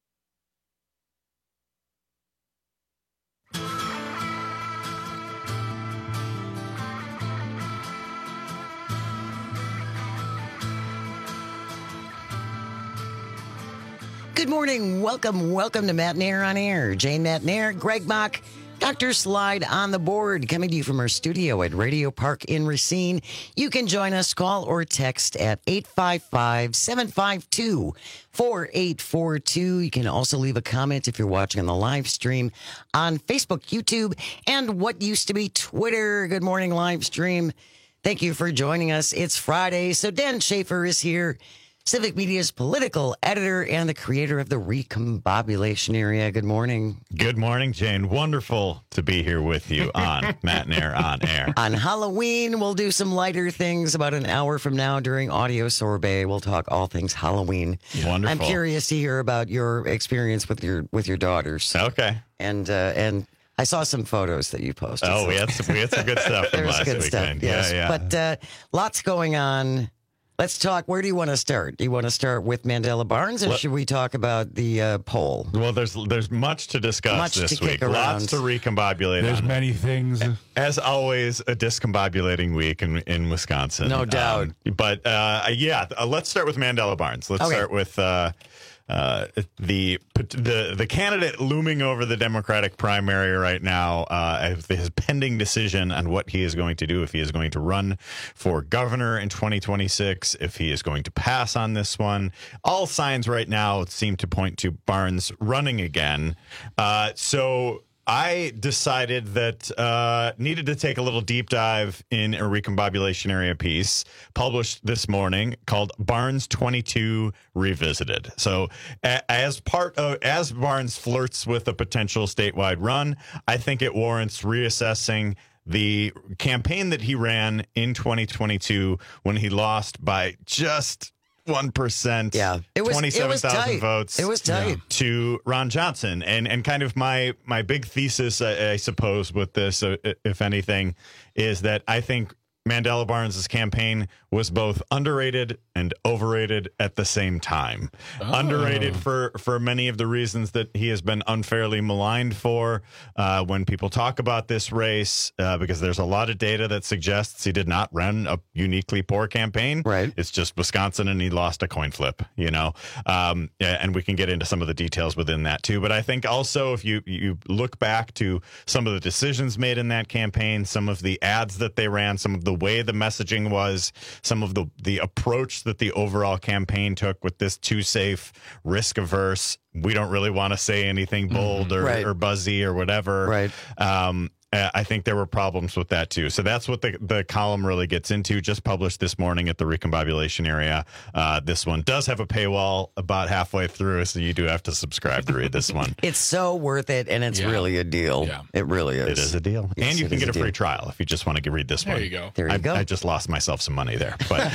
Good morning. Welcome, welcome to Matt Nair on Air. Jane Matt Nair, Greg Bach, Doctor Slide on the board, coming to you from our studio at Radio Park in Racine. You can join us, call or text at eight five five, seven five two, four eight four two. You can also leave a comment if you're watching on the live stream on Facebook, YouTube, and what used to be Twitter. Good morning, live stream. Thank you for joining us. It's Friday, so Dan Schaefer is here, Civic Media's political editor and the creator of the Recombobulation Area. Good morning. Good morning, Jane. Wonderful to be here with you on Matt Nair on Air. On Halloween, we'll do some lighter things about an hour from now during Audio Sorbet. We'll talk all things Halloween. Wonderful. I'm curious to hear about your experience with your with your daughters. Okay. And uh, and I saw some photos that you posted. Oh, we had some, we had some good stuff from There's last good weekend. stuff, yes. Yeah, yeah. But uh, lots going on. Let's talk. Where do you want to start? Do you want to start with Mandela Barnes, or Let- should we talk about the uh, poll? Well, there's there's much to discuss Much this to week. kick around. Lots to recombobulate. There's on. many things. As always, a discombobulating week in, in Wisconsin. No doubt. Um, but uh, yeah, uh, let's start with Mandela Barnes. Let's Okay. start with uh, uh, the the the candidate looming over the Democratic primary right now. Uh, his pending decision on what he is going to do, if he is going to run for governor in twenty twenty-six, if he is going to pass on this one. All signs right now seem to point to Barnes running again. Uh, so. I decided that uh, needed to take a little deep dive in a recombobulation area piece published this morning called Barnes twenty-two Revisited. So a- as part of, as Barnes flirts with a potential statewide run, I think it warrants reassessing the campaign that he ran in twenty twenty-two when he lost by just one percent. Yeah, it was- it twenty-seven was thousand tight. votes. It was tight. To Ron Johnson, and and kind of my my big thesis, I, I suppose, with this, uh, if anything, is that I think Mandela Barnes' campaign was both underrated and overrated at the same time. Oh. Underrated for, for many of the reasons that he has been unfairly maligned for uh, when people talk about this race, uh, because there's a lot of data that suggests he did not run a uniquely poor campaign. Right. It's just Wisconsin and he lost a coin flip, you know, um, yeah, and we can get into some of the details within that too. But I think also if you, you look back to some of the decisions made in that campaign, some of the ads that they ran, some of the way the messaging was, some of the the approach that the overall campaign took with this too safe, risk averse, we don't really want to say anything bold or, Right. or buzzy or whatever. Right. Um, uh, I think there were problems with that too. So that's what the, the column really gets into. Just published this morning at the Recombobulation Area. Uh, this one does have a paywall about halfway through, so you do have to subscribe to read this one. It's so worth it, and it's Yeah. really a deal. Yeah. It really is. It is a deal. Yes, and you it can is get a, deal. free trial if you just want to read this There one. you go. There you I, go. I just lost myself some money there. But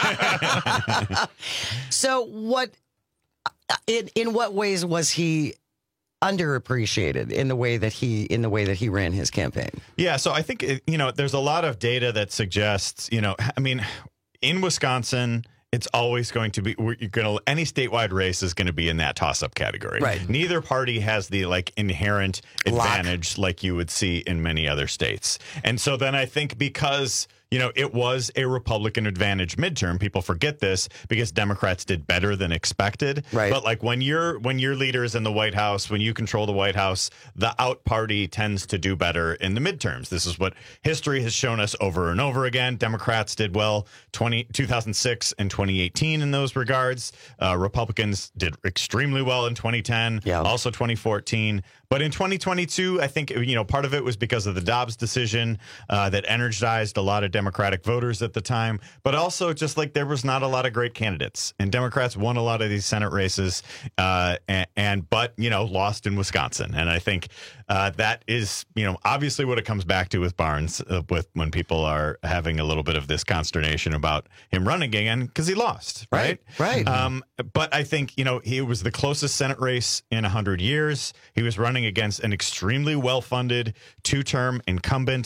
So what? In in what ways was he underappreciated in the way that he in the way that he ran his campaign? yeah, so I think, it- you know, there's a lot of data that suggests, you know, I mean, in Wisconsin, it's always going to be, we're, you're going to, any statewide race is going to be in that toss-up category. Right. Neither party has the like inherent Lock. advantage like you would see in many other states. And so then I think because, you know, it was a Republican advantage midterm. People forget this because Democrats did better than expected. Right. But like when you're when your leader is in the White House, when you control the White House, the out party tends to do better in the midterms. This is what history has shown us over and over again. Democrats did well twenty, two thousand six and twenty eighteen in those regards. Uh, Republicans did extremely well in twenty ten, Yeah. also twenty fourteen. But in twenty twenty-two, I think, you know, part of it was because of the Dobbs decision uh, that energized a lot of Democratic voters at the time. But also just like there was not a lot of great candidates. And Democrats won a lot of these Senate races uh, and, and, but, you know, lost in Wisconsin. And I think uh, that is, you know, obviously what it comes back to with Barnes, uh, with when people are having a little bit of this consternation about him running again because he lost. Right. Right. Um, but I think, you know, he was the closest Senate race in one hundred years. He was running against an extremely well-funded two-term incumbent.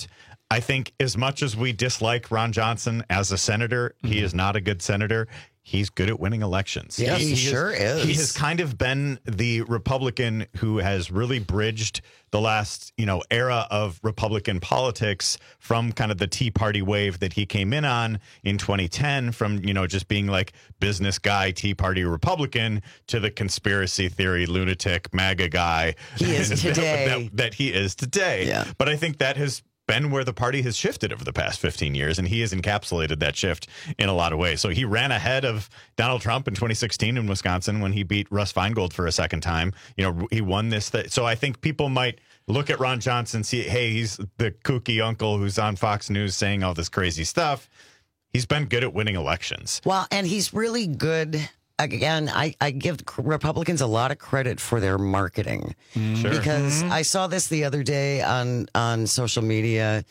I think as much as we dislike Ron Johnson as a senator, mm-hmm. he is not a good senator. He's good at winning elections. Yes, he, he sure is, is. He has kind of been the Republican who has really bridged the last, you know, era of Republican politics from kind of the Tea Party wave that he came in on in twenty ten, from, you know, just being like business guy, Tea Party Republican, to the conspiracy theory, lunatic, MAGA guy. He is today. that, that, that he is today. Yeah. But I think that has been where the party has shifted over the past fifteen years, and he has encapsulated that shift in a lot of ways. So he ran ahead of Donald Trump in twenty sixteen in Wisconsin when he beat Russ Feingold for a second time. You know, he won this. Th- so I think people might look at Ron Johnson, see, hey, he's the kooky uncle who's on Fox News saying all this crazy stuff. He's been good at winning elections. Well, and he's really good. Again, I, I give Republicans a lot of credit for their marketing Mm, sure. because Mhm. I saw this the other day on, on social media.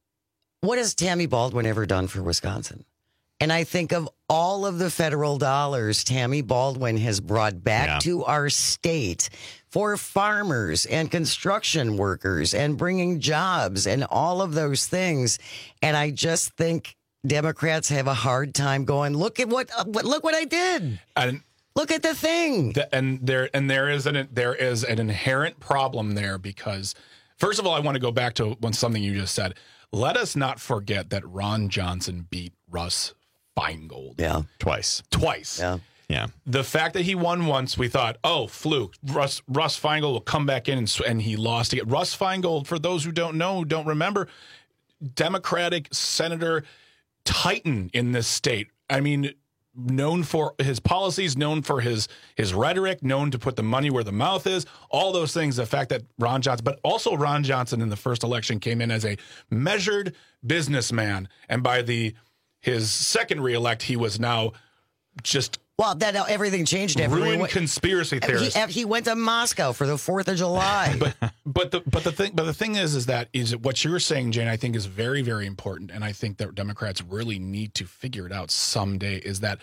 What has Tammy Baldwin ever done for Wisconsin? And I think of all of the federal dollars Tammy Baldwin has brought back Yeah. to our state for farmers and construction workers and bringing jobs and all of those things. And I just think Democrats have a hard time going, look at what, uh, what look what I did. And look at the thing. The, and there and there is an there is an inherent problem there because, first of all, I want to go back to one something you just said. Let us not forget that Ron Johnson beat Russ Feingold. Yeah, twice. Twice. Yeah. Yeah. The fact that he won once, we thought, oh, fluke. Russ Russ Feingold will come back in and, and he lost again. Russ Feingold, for those who don't know, who don't remember, Democratic senator titan in this state. I mean, known for his policies, known for his his rhetoric, known to put the money where the mouth is, all those things. The fact that Ron Johnson, but also Ron Johnson in the first election came in as a measured businessman. And by the his second reelect, he was now just Well, that everything changed. After ruined he went, conspiracy theorists. He, he went to Moscow for the Fourth of July. but but the but the thing but the thing is is that is what you're saying, Jane, I think is very, very important, and I think that Democrats really need to figure it out someday. Is that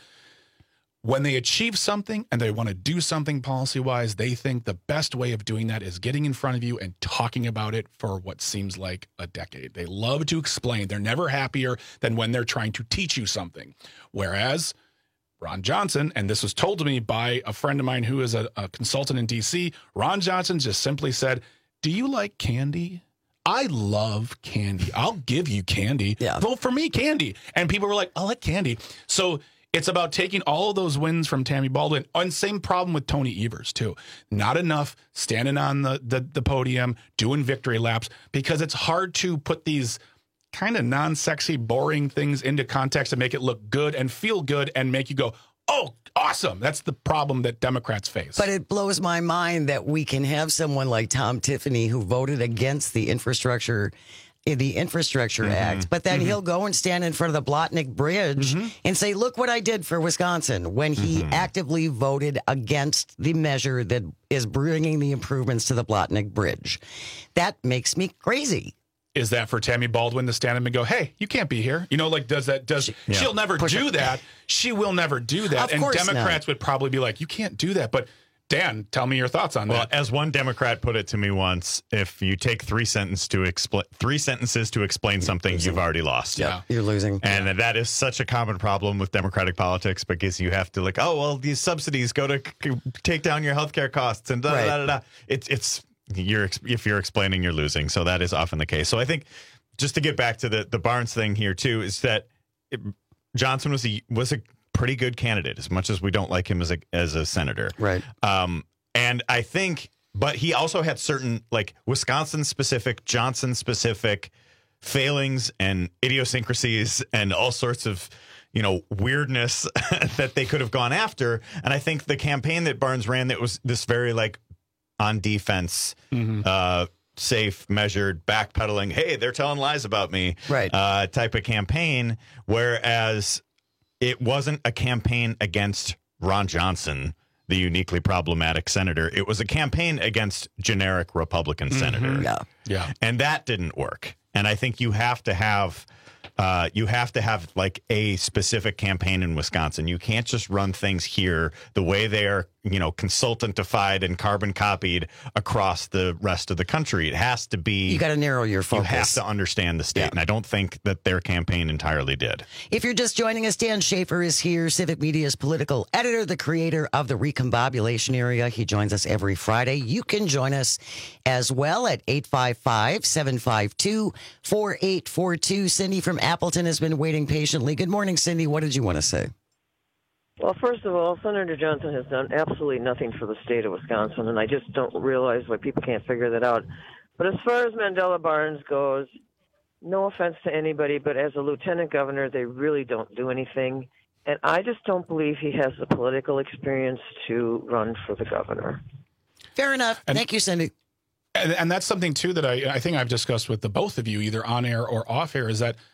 when they achieve something and they want to do something policy wise, they think the best way of doing that is getting in front of you and talking about it for what seems like a decade. They love to explain. They're never happier than when they're trying to teach you something. Whereas Ron Johnson, and this was told to me by a friend of mine who is a, a consultant in D C, Ron Johnson just simply said, do you like candy? I love candy. I'll give you candy. Yeah. Vote for me, candy. And people were like, I like candy. So it's about taking all of those wins from Tammy Baldwin. And same problem with Tony Evers, too. Not enough standing on the, the, the podium, doing victory laps, because it's hard to put these kind of non-sexy, boring things into context and make it look good and feel good and make you go, oh, awesome. That's the problem that Democrats face. But it blows my mind that we can have someone like Tom Tiffany who voted against the infrastructure the Infrastructure mm-hmm. Act, but then mm-hmm. he'll go and stand in front of the Blotnick Bridge mm-hmm. and say, look what I did for Wisconsin, when he mm-hmm. actively voted against the measure that is bringing the improvements to the Blotnick Bridge. That makes me crazy. Is that for Tammy Baldwin to stand up and go, hey, you can't be here? You know, like, does that, does, yeah. she'll never Push do it. that. She will never do that. Of and course Democrats not. would probably be like, you can't do that. But Dan, tell me your thoughts on well, that. As one Democrat put it to me once, if you take three sentences to explain three sentences to explain something, you've already lost. Yeah, you're losing. And yeah. that is such a common problem with Democratic politics, because you have to like, oh, well, these subsidies go to c- take down your healthcare costs and da right. da da da. It's it's you're if you're explaining, you're losing. So that is often the case. So I think just to get back to the the Barnes thing here too, is that it, Johnson was a was a pretty good candidate, as much as we don't like him as a as a senator. Right. Um, and I think, but he also had certain like Wisconsin specific, Johnson specific failings and idiosyncrasies and all sorts of, you know, weirdness that they could have gone after. And I think the campaign that Barnes ran, that was this very like on defense, mm-hmm. uh, safe, measured, backpedaling, hey, they're telling lies about me, right? Uh, type of campaign. Whereas it wasn't a campaign against Ron Johnson, the uniquely problematic senator. It was a campaign against generic Republican Mm-hmm. senator. Yeah. Yeah. And that didn't work. And I think you have to have uh, you have to have like a specific campaign in Wisconsin. You can't just run things here the way they are, you know, consultantified and carbon copied across the rest of the country. It has to be. You got to narrow your focus. You have to understand the state. Yeah. And I don't think that their campaign entirely did. If you're just joining us, Dan Schaefer is here, Civic Media's political editor, the creator of the Recombobulation Area. He joins us every Friday. You can join us as well at eight five five, seven five two, four eight four two. Cindy from Appleton has been waiting patiently. Good morning, Cindy. What did you want to say? Well, first of all, Senator Johnson has done absolutely nothing for the state of Wisconsin, and I just don't realize why people can't figure that out. But as far as Mandela Barnes goes, no offense to anybody, but as a lieutenant governor, they really don't do anything. And I just don't believe he has the political experience to run for the governor. Fair enough. And, Thank you, Cindy. And, and that's something, too, that I, I think I've discussed with the both of you, either on air or off air, is that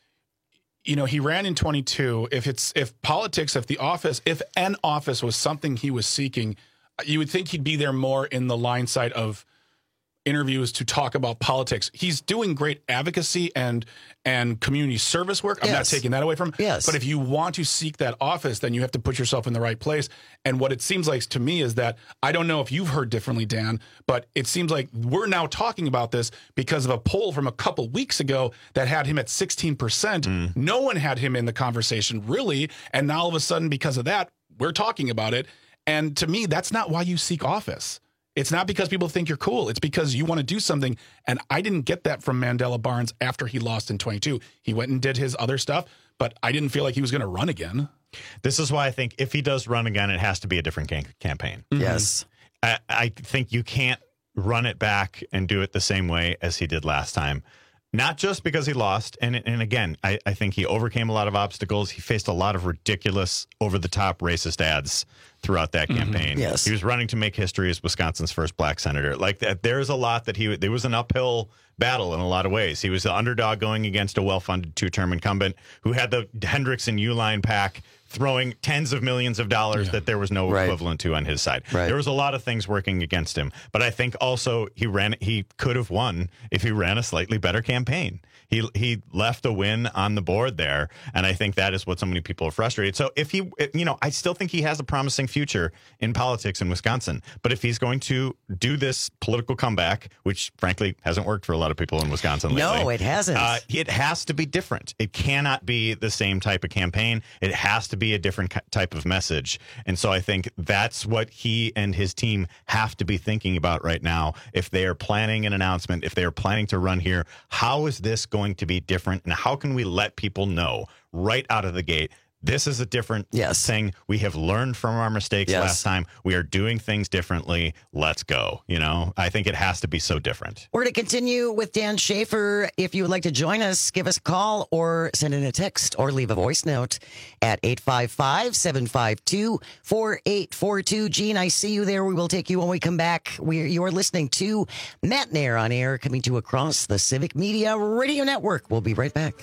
you know, he ran in twenty-two. If it's if politics, if the office, if an office was something he was seeking, you would think he'd be there more in the line side of interviews to talk about politics. He's doing great advocacy and and community service work. I'm yes. not taking that away from him. Yes. But if you want to seek that office, then you have to put yourself in the right place. And what it seems like to me is that, I don't know if you've heard differently, Dan, but it seems like we're now talking about this because of a poll from a couple weeks ago that had him at sixteen percent. Mm. No one had him in the conversation, really. And now all of a sudden, because of that, we're talking about it. And to me, that's not why you seek office. It's not because people think you're cool. It's because you want to do something. And I didn't get that from Mandela Barnes after he lost in twenty-two. He went and did his other stuff, but I didn't feel like he was going to run again. This is why I think if he does run again, it has to be a different cam- campaign. Yes. I, I think you can't run it back and do it the same way as he did last time. Not just because he lost. And, and again, I, I think he overcame a lot of obstacles. He faced a lot of ridiculous, over-the-top racist ads throughout that campaign. Mm-hmm. Yes. He was running to make history as Wisconsin's first black senator. Like that, there's a lot that he, there was an uphill battle in a lot of ways. He was the underdog going against a well-funded two-term incumbent who had the Hendrickson Uline PAC throwing tens of millions of dollars yeah. that there was no right. equivalent to on his side. Right. There was a lot of things working against him, but I think also he ran. He could have won if he ran a slightly better campaign. He he left a win on the board there, and I think that is what so many people are frustrated. So if he, you know, I still think he has a promising future in politics in Wisconsin. But if he's going to do this political comeback, which frankly hasn't worked for a lot of people in Wisconsin lately, no, it hasn't. Uh, it has to be different. It cannot be the same type of campaign. It has to be a different type of message. And so I think that's what he and his team have to be thinking about right now. If they are planning an announcement, if they are planning to run here, how is this going to be different? And how can we let people know right out of the gate, this is a different yes. thing. We have learned from our mistakes yes. last time. We are doing things differently. Let's go. You know, I think it has to be so different. We're going to continue with Dan Schaefer. If you would like to join us, give us a call or send in a text or leave a voice note at eight five five, seven five two, four eight four two. Gene, I see you there. We will take you when we come back. We're, you're listening to Matt Nair on Air, coming to across the Civic Media Radio Network. We'll be right back.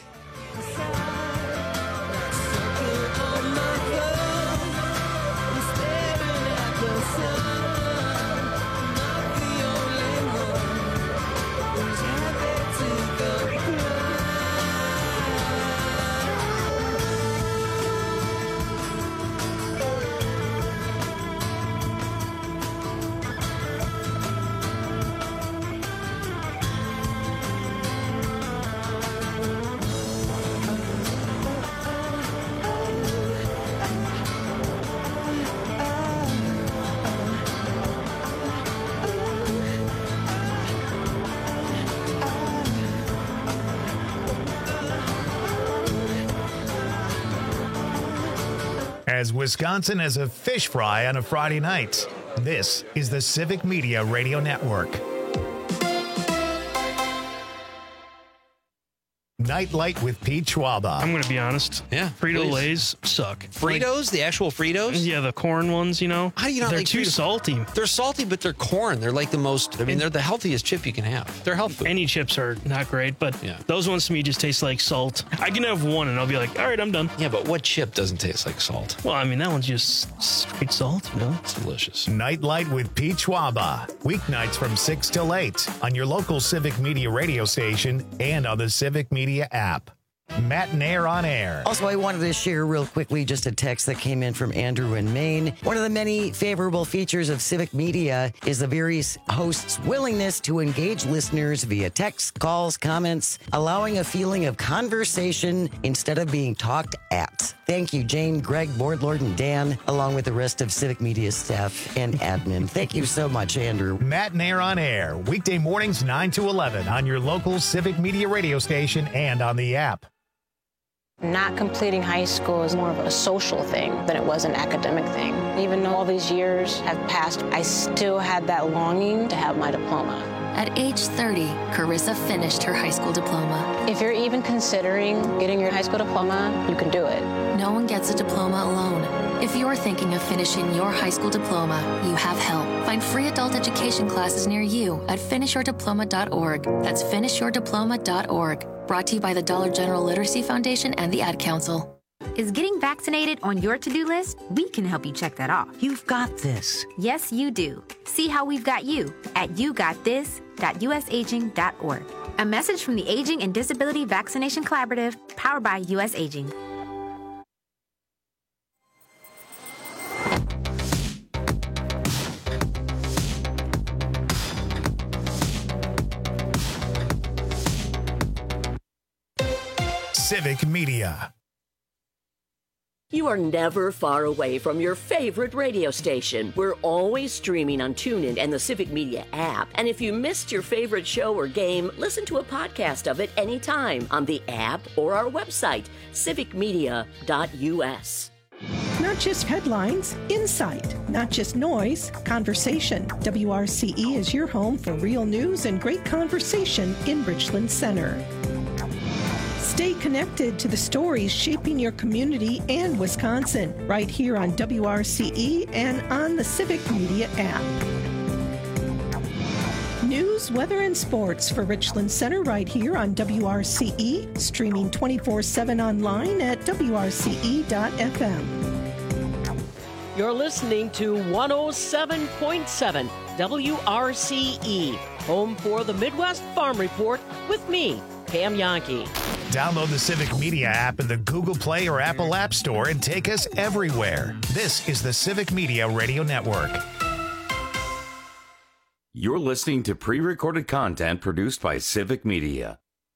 As Wisconsin as a fish fry on a Friday night, this is the Civic Media Radio Network. Nightlight with Pete Schwaba. I'm going to be honest. Yeah. Frito-Lays suck. Fritos? Like, the actual Fritos? Yeah, the corn ones, you know. How do you not They're like too Fritos? salty. They're salty, but they're corn. They're like the most, I mean, they're the healthiest chip you can have. They're health food. Any chips are not great, but yeah. those ones to me just taste like salt. I can have one and I'll be like, all right, I'm done. Yeah, but what chip doesn't taste like salt? Well, I mean, that one's just straight salt, you know? It's delicious. Nightlight with Pete Schwaba. Weeknights from six till eight on your local Civic Media radio station and on the Civic Media app. Matt Nair on air. Also, I wanted to share real quickly just a text that came in from Andrew in Maine. One of the many favorable features of Civic Media is the various hosts' willingness to engage listeners via text, calls, comments, allowing a feeling of conversation instead of being talked at. Thank you, Jane, Greg, Board Lord, and Dan, along with the rest of Civic Media staff and admin. Thank you so much, Andrew. Matt Nair on air, weekday mornings nine to eleven on your local Civic Media radio station and on the app. Not completing high school is more of a social thing than it was an academic thing. Even though all these years have passed, I still had that longing to have my diploma. At age thirty, Carissa finished her high school diploma. If you're even considering getting your high school diploma, you can do it. No one gets a diploma alone. If you're thinking of finishing your high school diploma, you have help. Find free adult education classes near you at finish your diploma dot org. That's finish your diploma dot org. Brought to you by the Dollar General Literacy Foundation and the Ad Council. Is getting vaccinated on your to-do list? We can help you check that off. You've got this. Yes, you do. See how we've got you at you got this dot u s aging dot org. A message from the Aging and Disability Vaccination Collaborative, powered by U S Aging. Civic Media. You are never far away from your favorite radio station. We're always streaming on TuneIn and the Civic Media app. And if you missed your favorite show or game, listen to a podcast of it anytime on the app or our website, civic media dot u s. Not just headlines, insight. Not just noise, conversation. W R C E is your home for real news and great conversation in Richland Center. Stay connected to the stories shaping your community and Wisconsin right here on W R C E and on the Civic Media app. News, weather, and sports for Richland Center right here on W R C E, streaming twenty-four seven online at w r c e dot f m. You're listening to one oh seven point seven W R C E, home for the Midwest Farm Report with me, Pam Yankee. Download the Civic Media app in the Google Play or Apple App Store and take us everywhere. This is the Civic Media Radio Network. You're listening to pre-recorded content produced by Civic Media.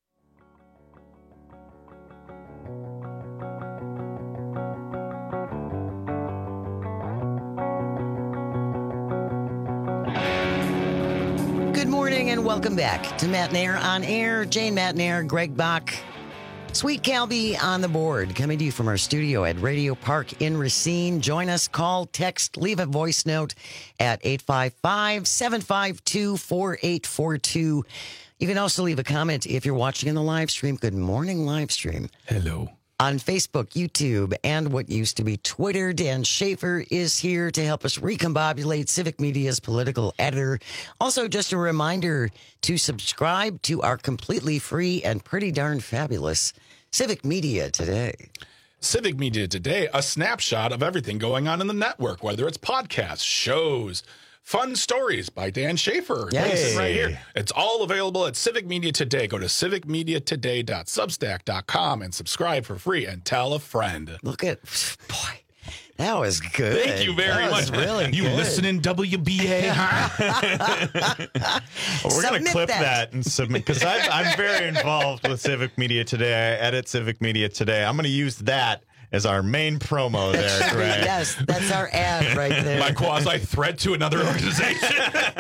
Good morning and welcome back to Matt Nair on air. Jane Matt Nair, Greg Bach, Sweet Calby on the board, coming to you from our studio at Radio Park in Racine. Join us, call, text, leave a voice note at eight five five, seven five two, four eight four two. You can also leave a comment if you're watching in the live stream. Good morning, live stream. Hello. On Facebook, YouTube, and what used to be Twitter, Dan Schaefer is here to help us recombobulate Civic Media's political editor. Also, just a reminder to subscribe to our completely free and pretty darn fabulous Civic Media Today. Civic Media Today, a snapshot of everything going on in the network, whether it's podcasts, shows, fun stories by Dan Schaefer. Yes. Right here. It's all available at Civic Media Today. Go to civic media today dot substack dot com and subscribe for free and tell a friend. Look at, boy, that was good. Thank you very that much. Was really you good. listening, W B A, huh? Well, we're going to clip that. that. and submit, because I'm very involved with Civic Media Today. I edit Civic Media Today. I'm going to use that as our main promo there, Greg. Yes, that's our ad right there. My quasi threat to another organization.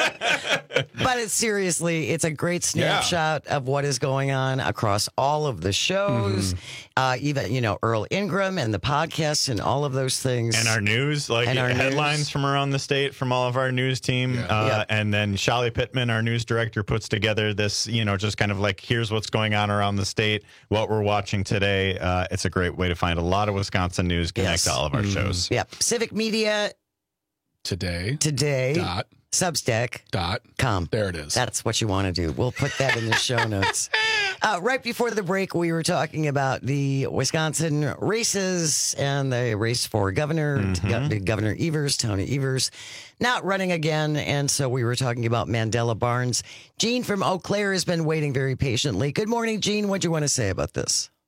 But it's seriously, it's a great snapshot yeah. of what is going on across all of the shows. Mm-hmm. Uh, even, you know, Earl Ingram and the podcasts and all of those things. And our news, like and our headlines news. from around the state from all of our news team. Yeah. Uh, Yep. And then Shelly Pittman, our news director, puts together this, you know, just kind of like, here's what's going on around the state, what we're watching today. Uh, it's a great way to find a lot of Wisconsin news, connect Yes. to all of our Mm-hmm. shows. Yep. Civic Media Today. Today. Dot. Substack. Dot. Com. There it is. That's what you want to do. We'll put that in the show notes. Uh, right before the break, we were talking about the Wisconsin races and the race for governor, Mm-hmm. Go- Governor Evers, Tony Evers, not running again. And so we were talking about Mandela Barnes. Jean from Eau Claire has been waiting very patiently. Good morning, Jean. What do you want to say about this? Hi,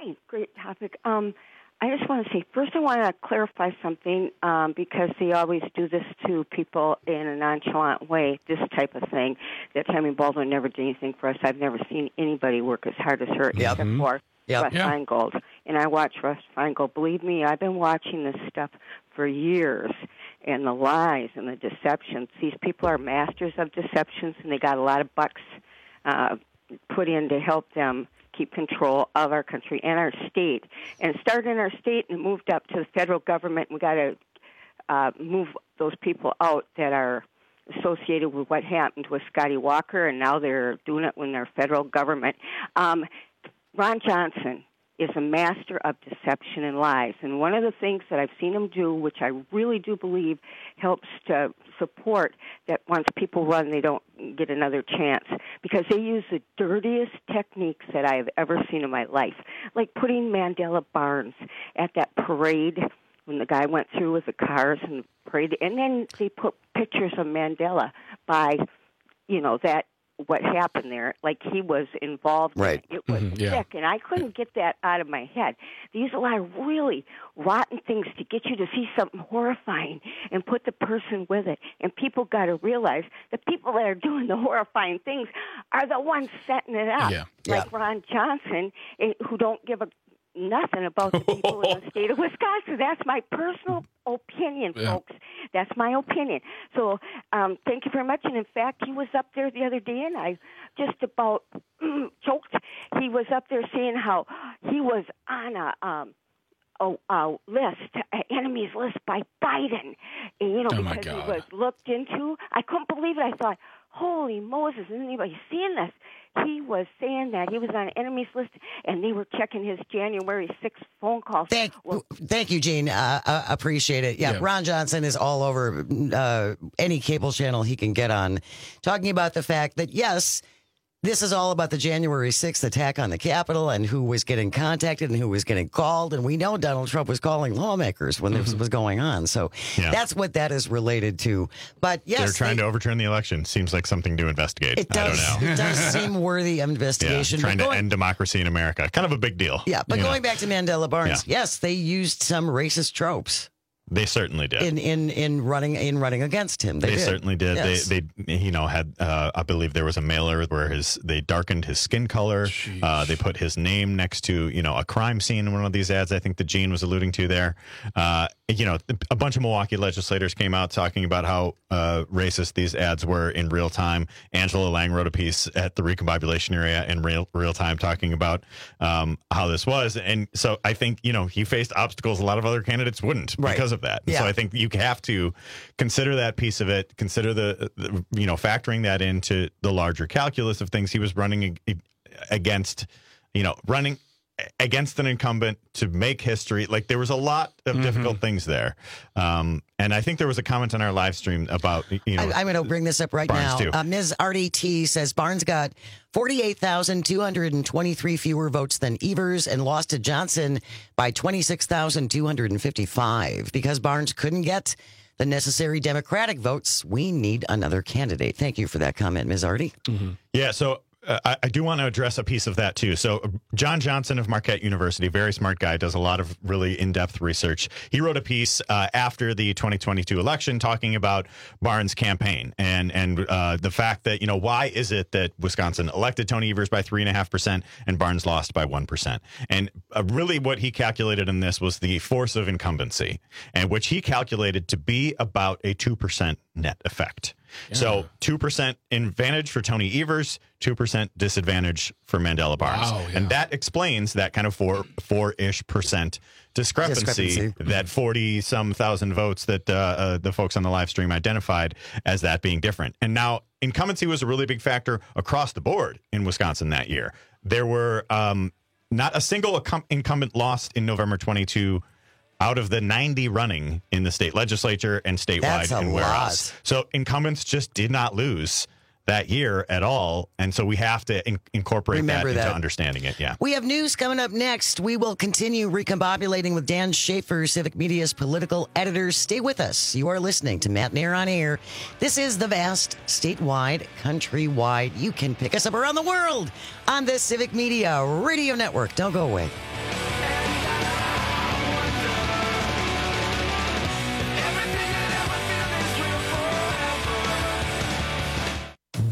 Hi, great topic. Um, I just want to say, first I want to clarify something um, because they always do this to people in a nonchalant way, this type of thing, that Tammy Baldwin never did anything for us. I've never seen anybody work as hard as her Yep. except Mhm. for Yep. Russ Yeah. Feingold. And I watch Russ Feingold. Believe me, I've been watching this stuff for years, and the lies and the deceptions. These people are masters of deceptions, and they got a lot of bucks uh, put in to help them keep control of our country and our state. And it started in our state and moved up to the federal government. We got to uh, move those people out that are associated with what happened with Scotty Walker, and now they're doing it when they're federal government. Um, Ron Johnson is a master of deception and lies. And one of the things that I've seen him do, which I really do believe helps to support that once people run, they don't get another chance, because they use the dirtiest techniques that I have ever seen in my life, like putting Mandela Barnes at that parade when the guy went through with the cars and the parade, and then they put pictures of Mandela by, you know, that what happened there, like he was involved. Right. In it. It was Mhm, yeah. sick, and I couldn't get that out of my head. They use a lot of really rotten things to get you to see something horrifying and put the person with it. And people got to realize the people that are doing the horrifying things are the ones setting it up, Yeah. like Yeah. Ron Johnson, eh, who don't give a nothing about the people in the state of Wisconsin. That's my personal opinion, Yeah. folks. That's my opinion. So um, thank you very much. And in fact, he was up there the other day, and I just about choked. He was up there saying how he was on a um, a, a list, an enemies list by Biden, and, you know, Oh, my because God. he was looked into. I couldn't believe it. I thought, holy Moses, isn't anybody seeing this? He was saying that he was on an enemies list, and they were checking his January sixth phone calls. Thank, thank you, Gene. Uh, uh, appreciate it. Yeah, Yeah. Ron Johnson is all over uh, any cable channel he can get on, talking about the fact that, yes, this is all about the January sixth attack on the Capitol and who was getting contacted and who was getting called. And we know Donald Trump was calling lawmakers when this was going on. So Yeah. that's what that is related to. But yes, They're trying they- to overturn the election. Seems like something to investigate. it I does, don't know. it does seem worthy of Yeah, investigation. trying But to going- end democracy in America. Kind of a big deal. Yeah, but you going know. back to Mandela Barnes, yes, they used some racist tropes They certainly did. in, in, in running in running against him. They, They, did. certainly did. Yes. They, they, you know, had. Uh, I believe there was a mailer where his they darkened his skin color. Uh, they put his name next to, you know, a crime scene in one of these ads. I think that Gene was alluding to there. Uh, you know, a bunch of Milwaukee legislators came out talking about how uh, racist these ads were in real time. Angela Lang wrote a piece at the Recombobulation area in real real time talking about um, how this was, and so I think, you know, he faced obstacles a lot of other candidates wouldn't Right. because of that. And Yeah. So I think you have to consider that piece of it, consider the, the, you know, factoring that into the larger calculus of things. He was running ag- against, you know, running against an incumbent to make history. Like, there was a lot of difficult things there. Um, and I think there was a comment on our live stream about, you know, I, I'm going to bring this up right Barnes now. too. Uh, Miz Artie T says Barnes got forty-eight thousand two hundred twenty-three fewer votes than Evers and lost to Johnson by twenty-six thousand two hundred fifty-five. Because Barnes couldn't get the necessary Democratic votes, we need another candidate. Thank you for that comment, Miz Artie. Yeah, so uh, I, I do want to address a piece of that too. So uh, John Johnson of Marquette University, very smart guy, does a lot of really in-depth research. He wrote a piece uh, after the twenty twenty-two election talking about Barnes' campaign and and uh, the fact that, you know, why is it that Wisconsin elected Tony Evers by three and a half percent and Barnes lost by one percent? And uh, really what he calculated in this was the force of incumbency, and which he calculated to be about a two percent net effect. So two percent advantage for Tony Evers, two percent disadvantage for Mandela Barnes. Wow, yeah. And that explains that kind of four, four-ish percent discrepancy, Discrepancy. that forty-some thousand votes that uh, uh, the folks on the live stream identified as that being different. And now incumbency was a really big factor across the board in Wisconsin that year. There were um, not a single accum- incumbent lost in November twenty-two out of the ninety running in the state legislature and statewide That's a and where lot. else. So incumbents just did not lose that year at all. And so we have to in- incorporate Remember that into that. understanding it. Yeah. We have news coming up next. We will continue recombobulating with Dan Schaefer, Civic Media's political editor. Stay with us. You are listening to Matt Nair on Air. This is the vast, statewide, countrywide. You can pick us up around the world on the Civic Media Radio Network. Don't go away.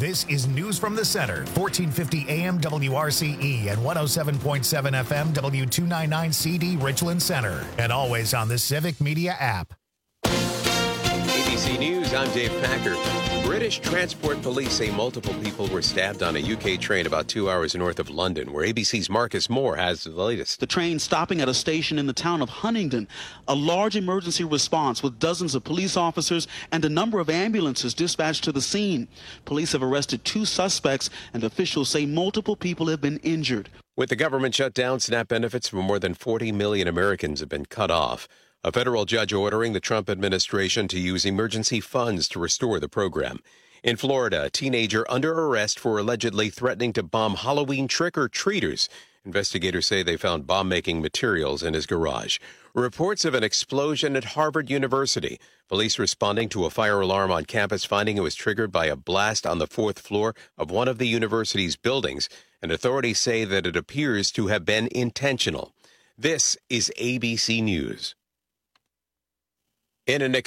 This is News from the Center, fourteen fifty A M W R C E and one oh seven point seven F M W two ninety-nine C D Richland Center. And always on the Civic Media app. A B C News, I'm Dave Packer. British Transport Police say multiple people were stabbed on a U K train about two hours north of London, where A B C's Marcus Moore has the latest. The train stopping at a station in the town of Huntingdon. A large emergency response with dozens of police officers and a number of ambulances dispatched to the scene. Police have arrested two suspects, and officials say multiple people have been injured. With the government shutdown, SNAP benefits for more than forty million Americans have been cut off. A federal judge ordering the Trump administration to use emergency funds to restore the program. In Florida, a teenager under arrest for allegedly threatening to bomb Halloween trick-or-treaters. Investigators say they found bomb-making materials in his garage. Reports of an explosion at Harvard University. Police responding to a fire alarm on campus, finding it was triggered by a blast on the fourth floor of one of the university's buildings. And authorities say that it appears to have been intentional. This is A B C News. In an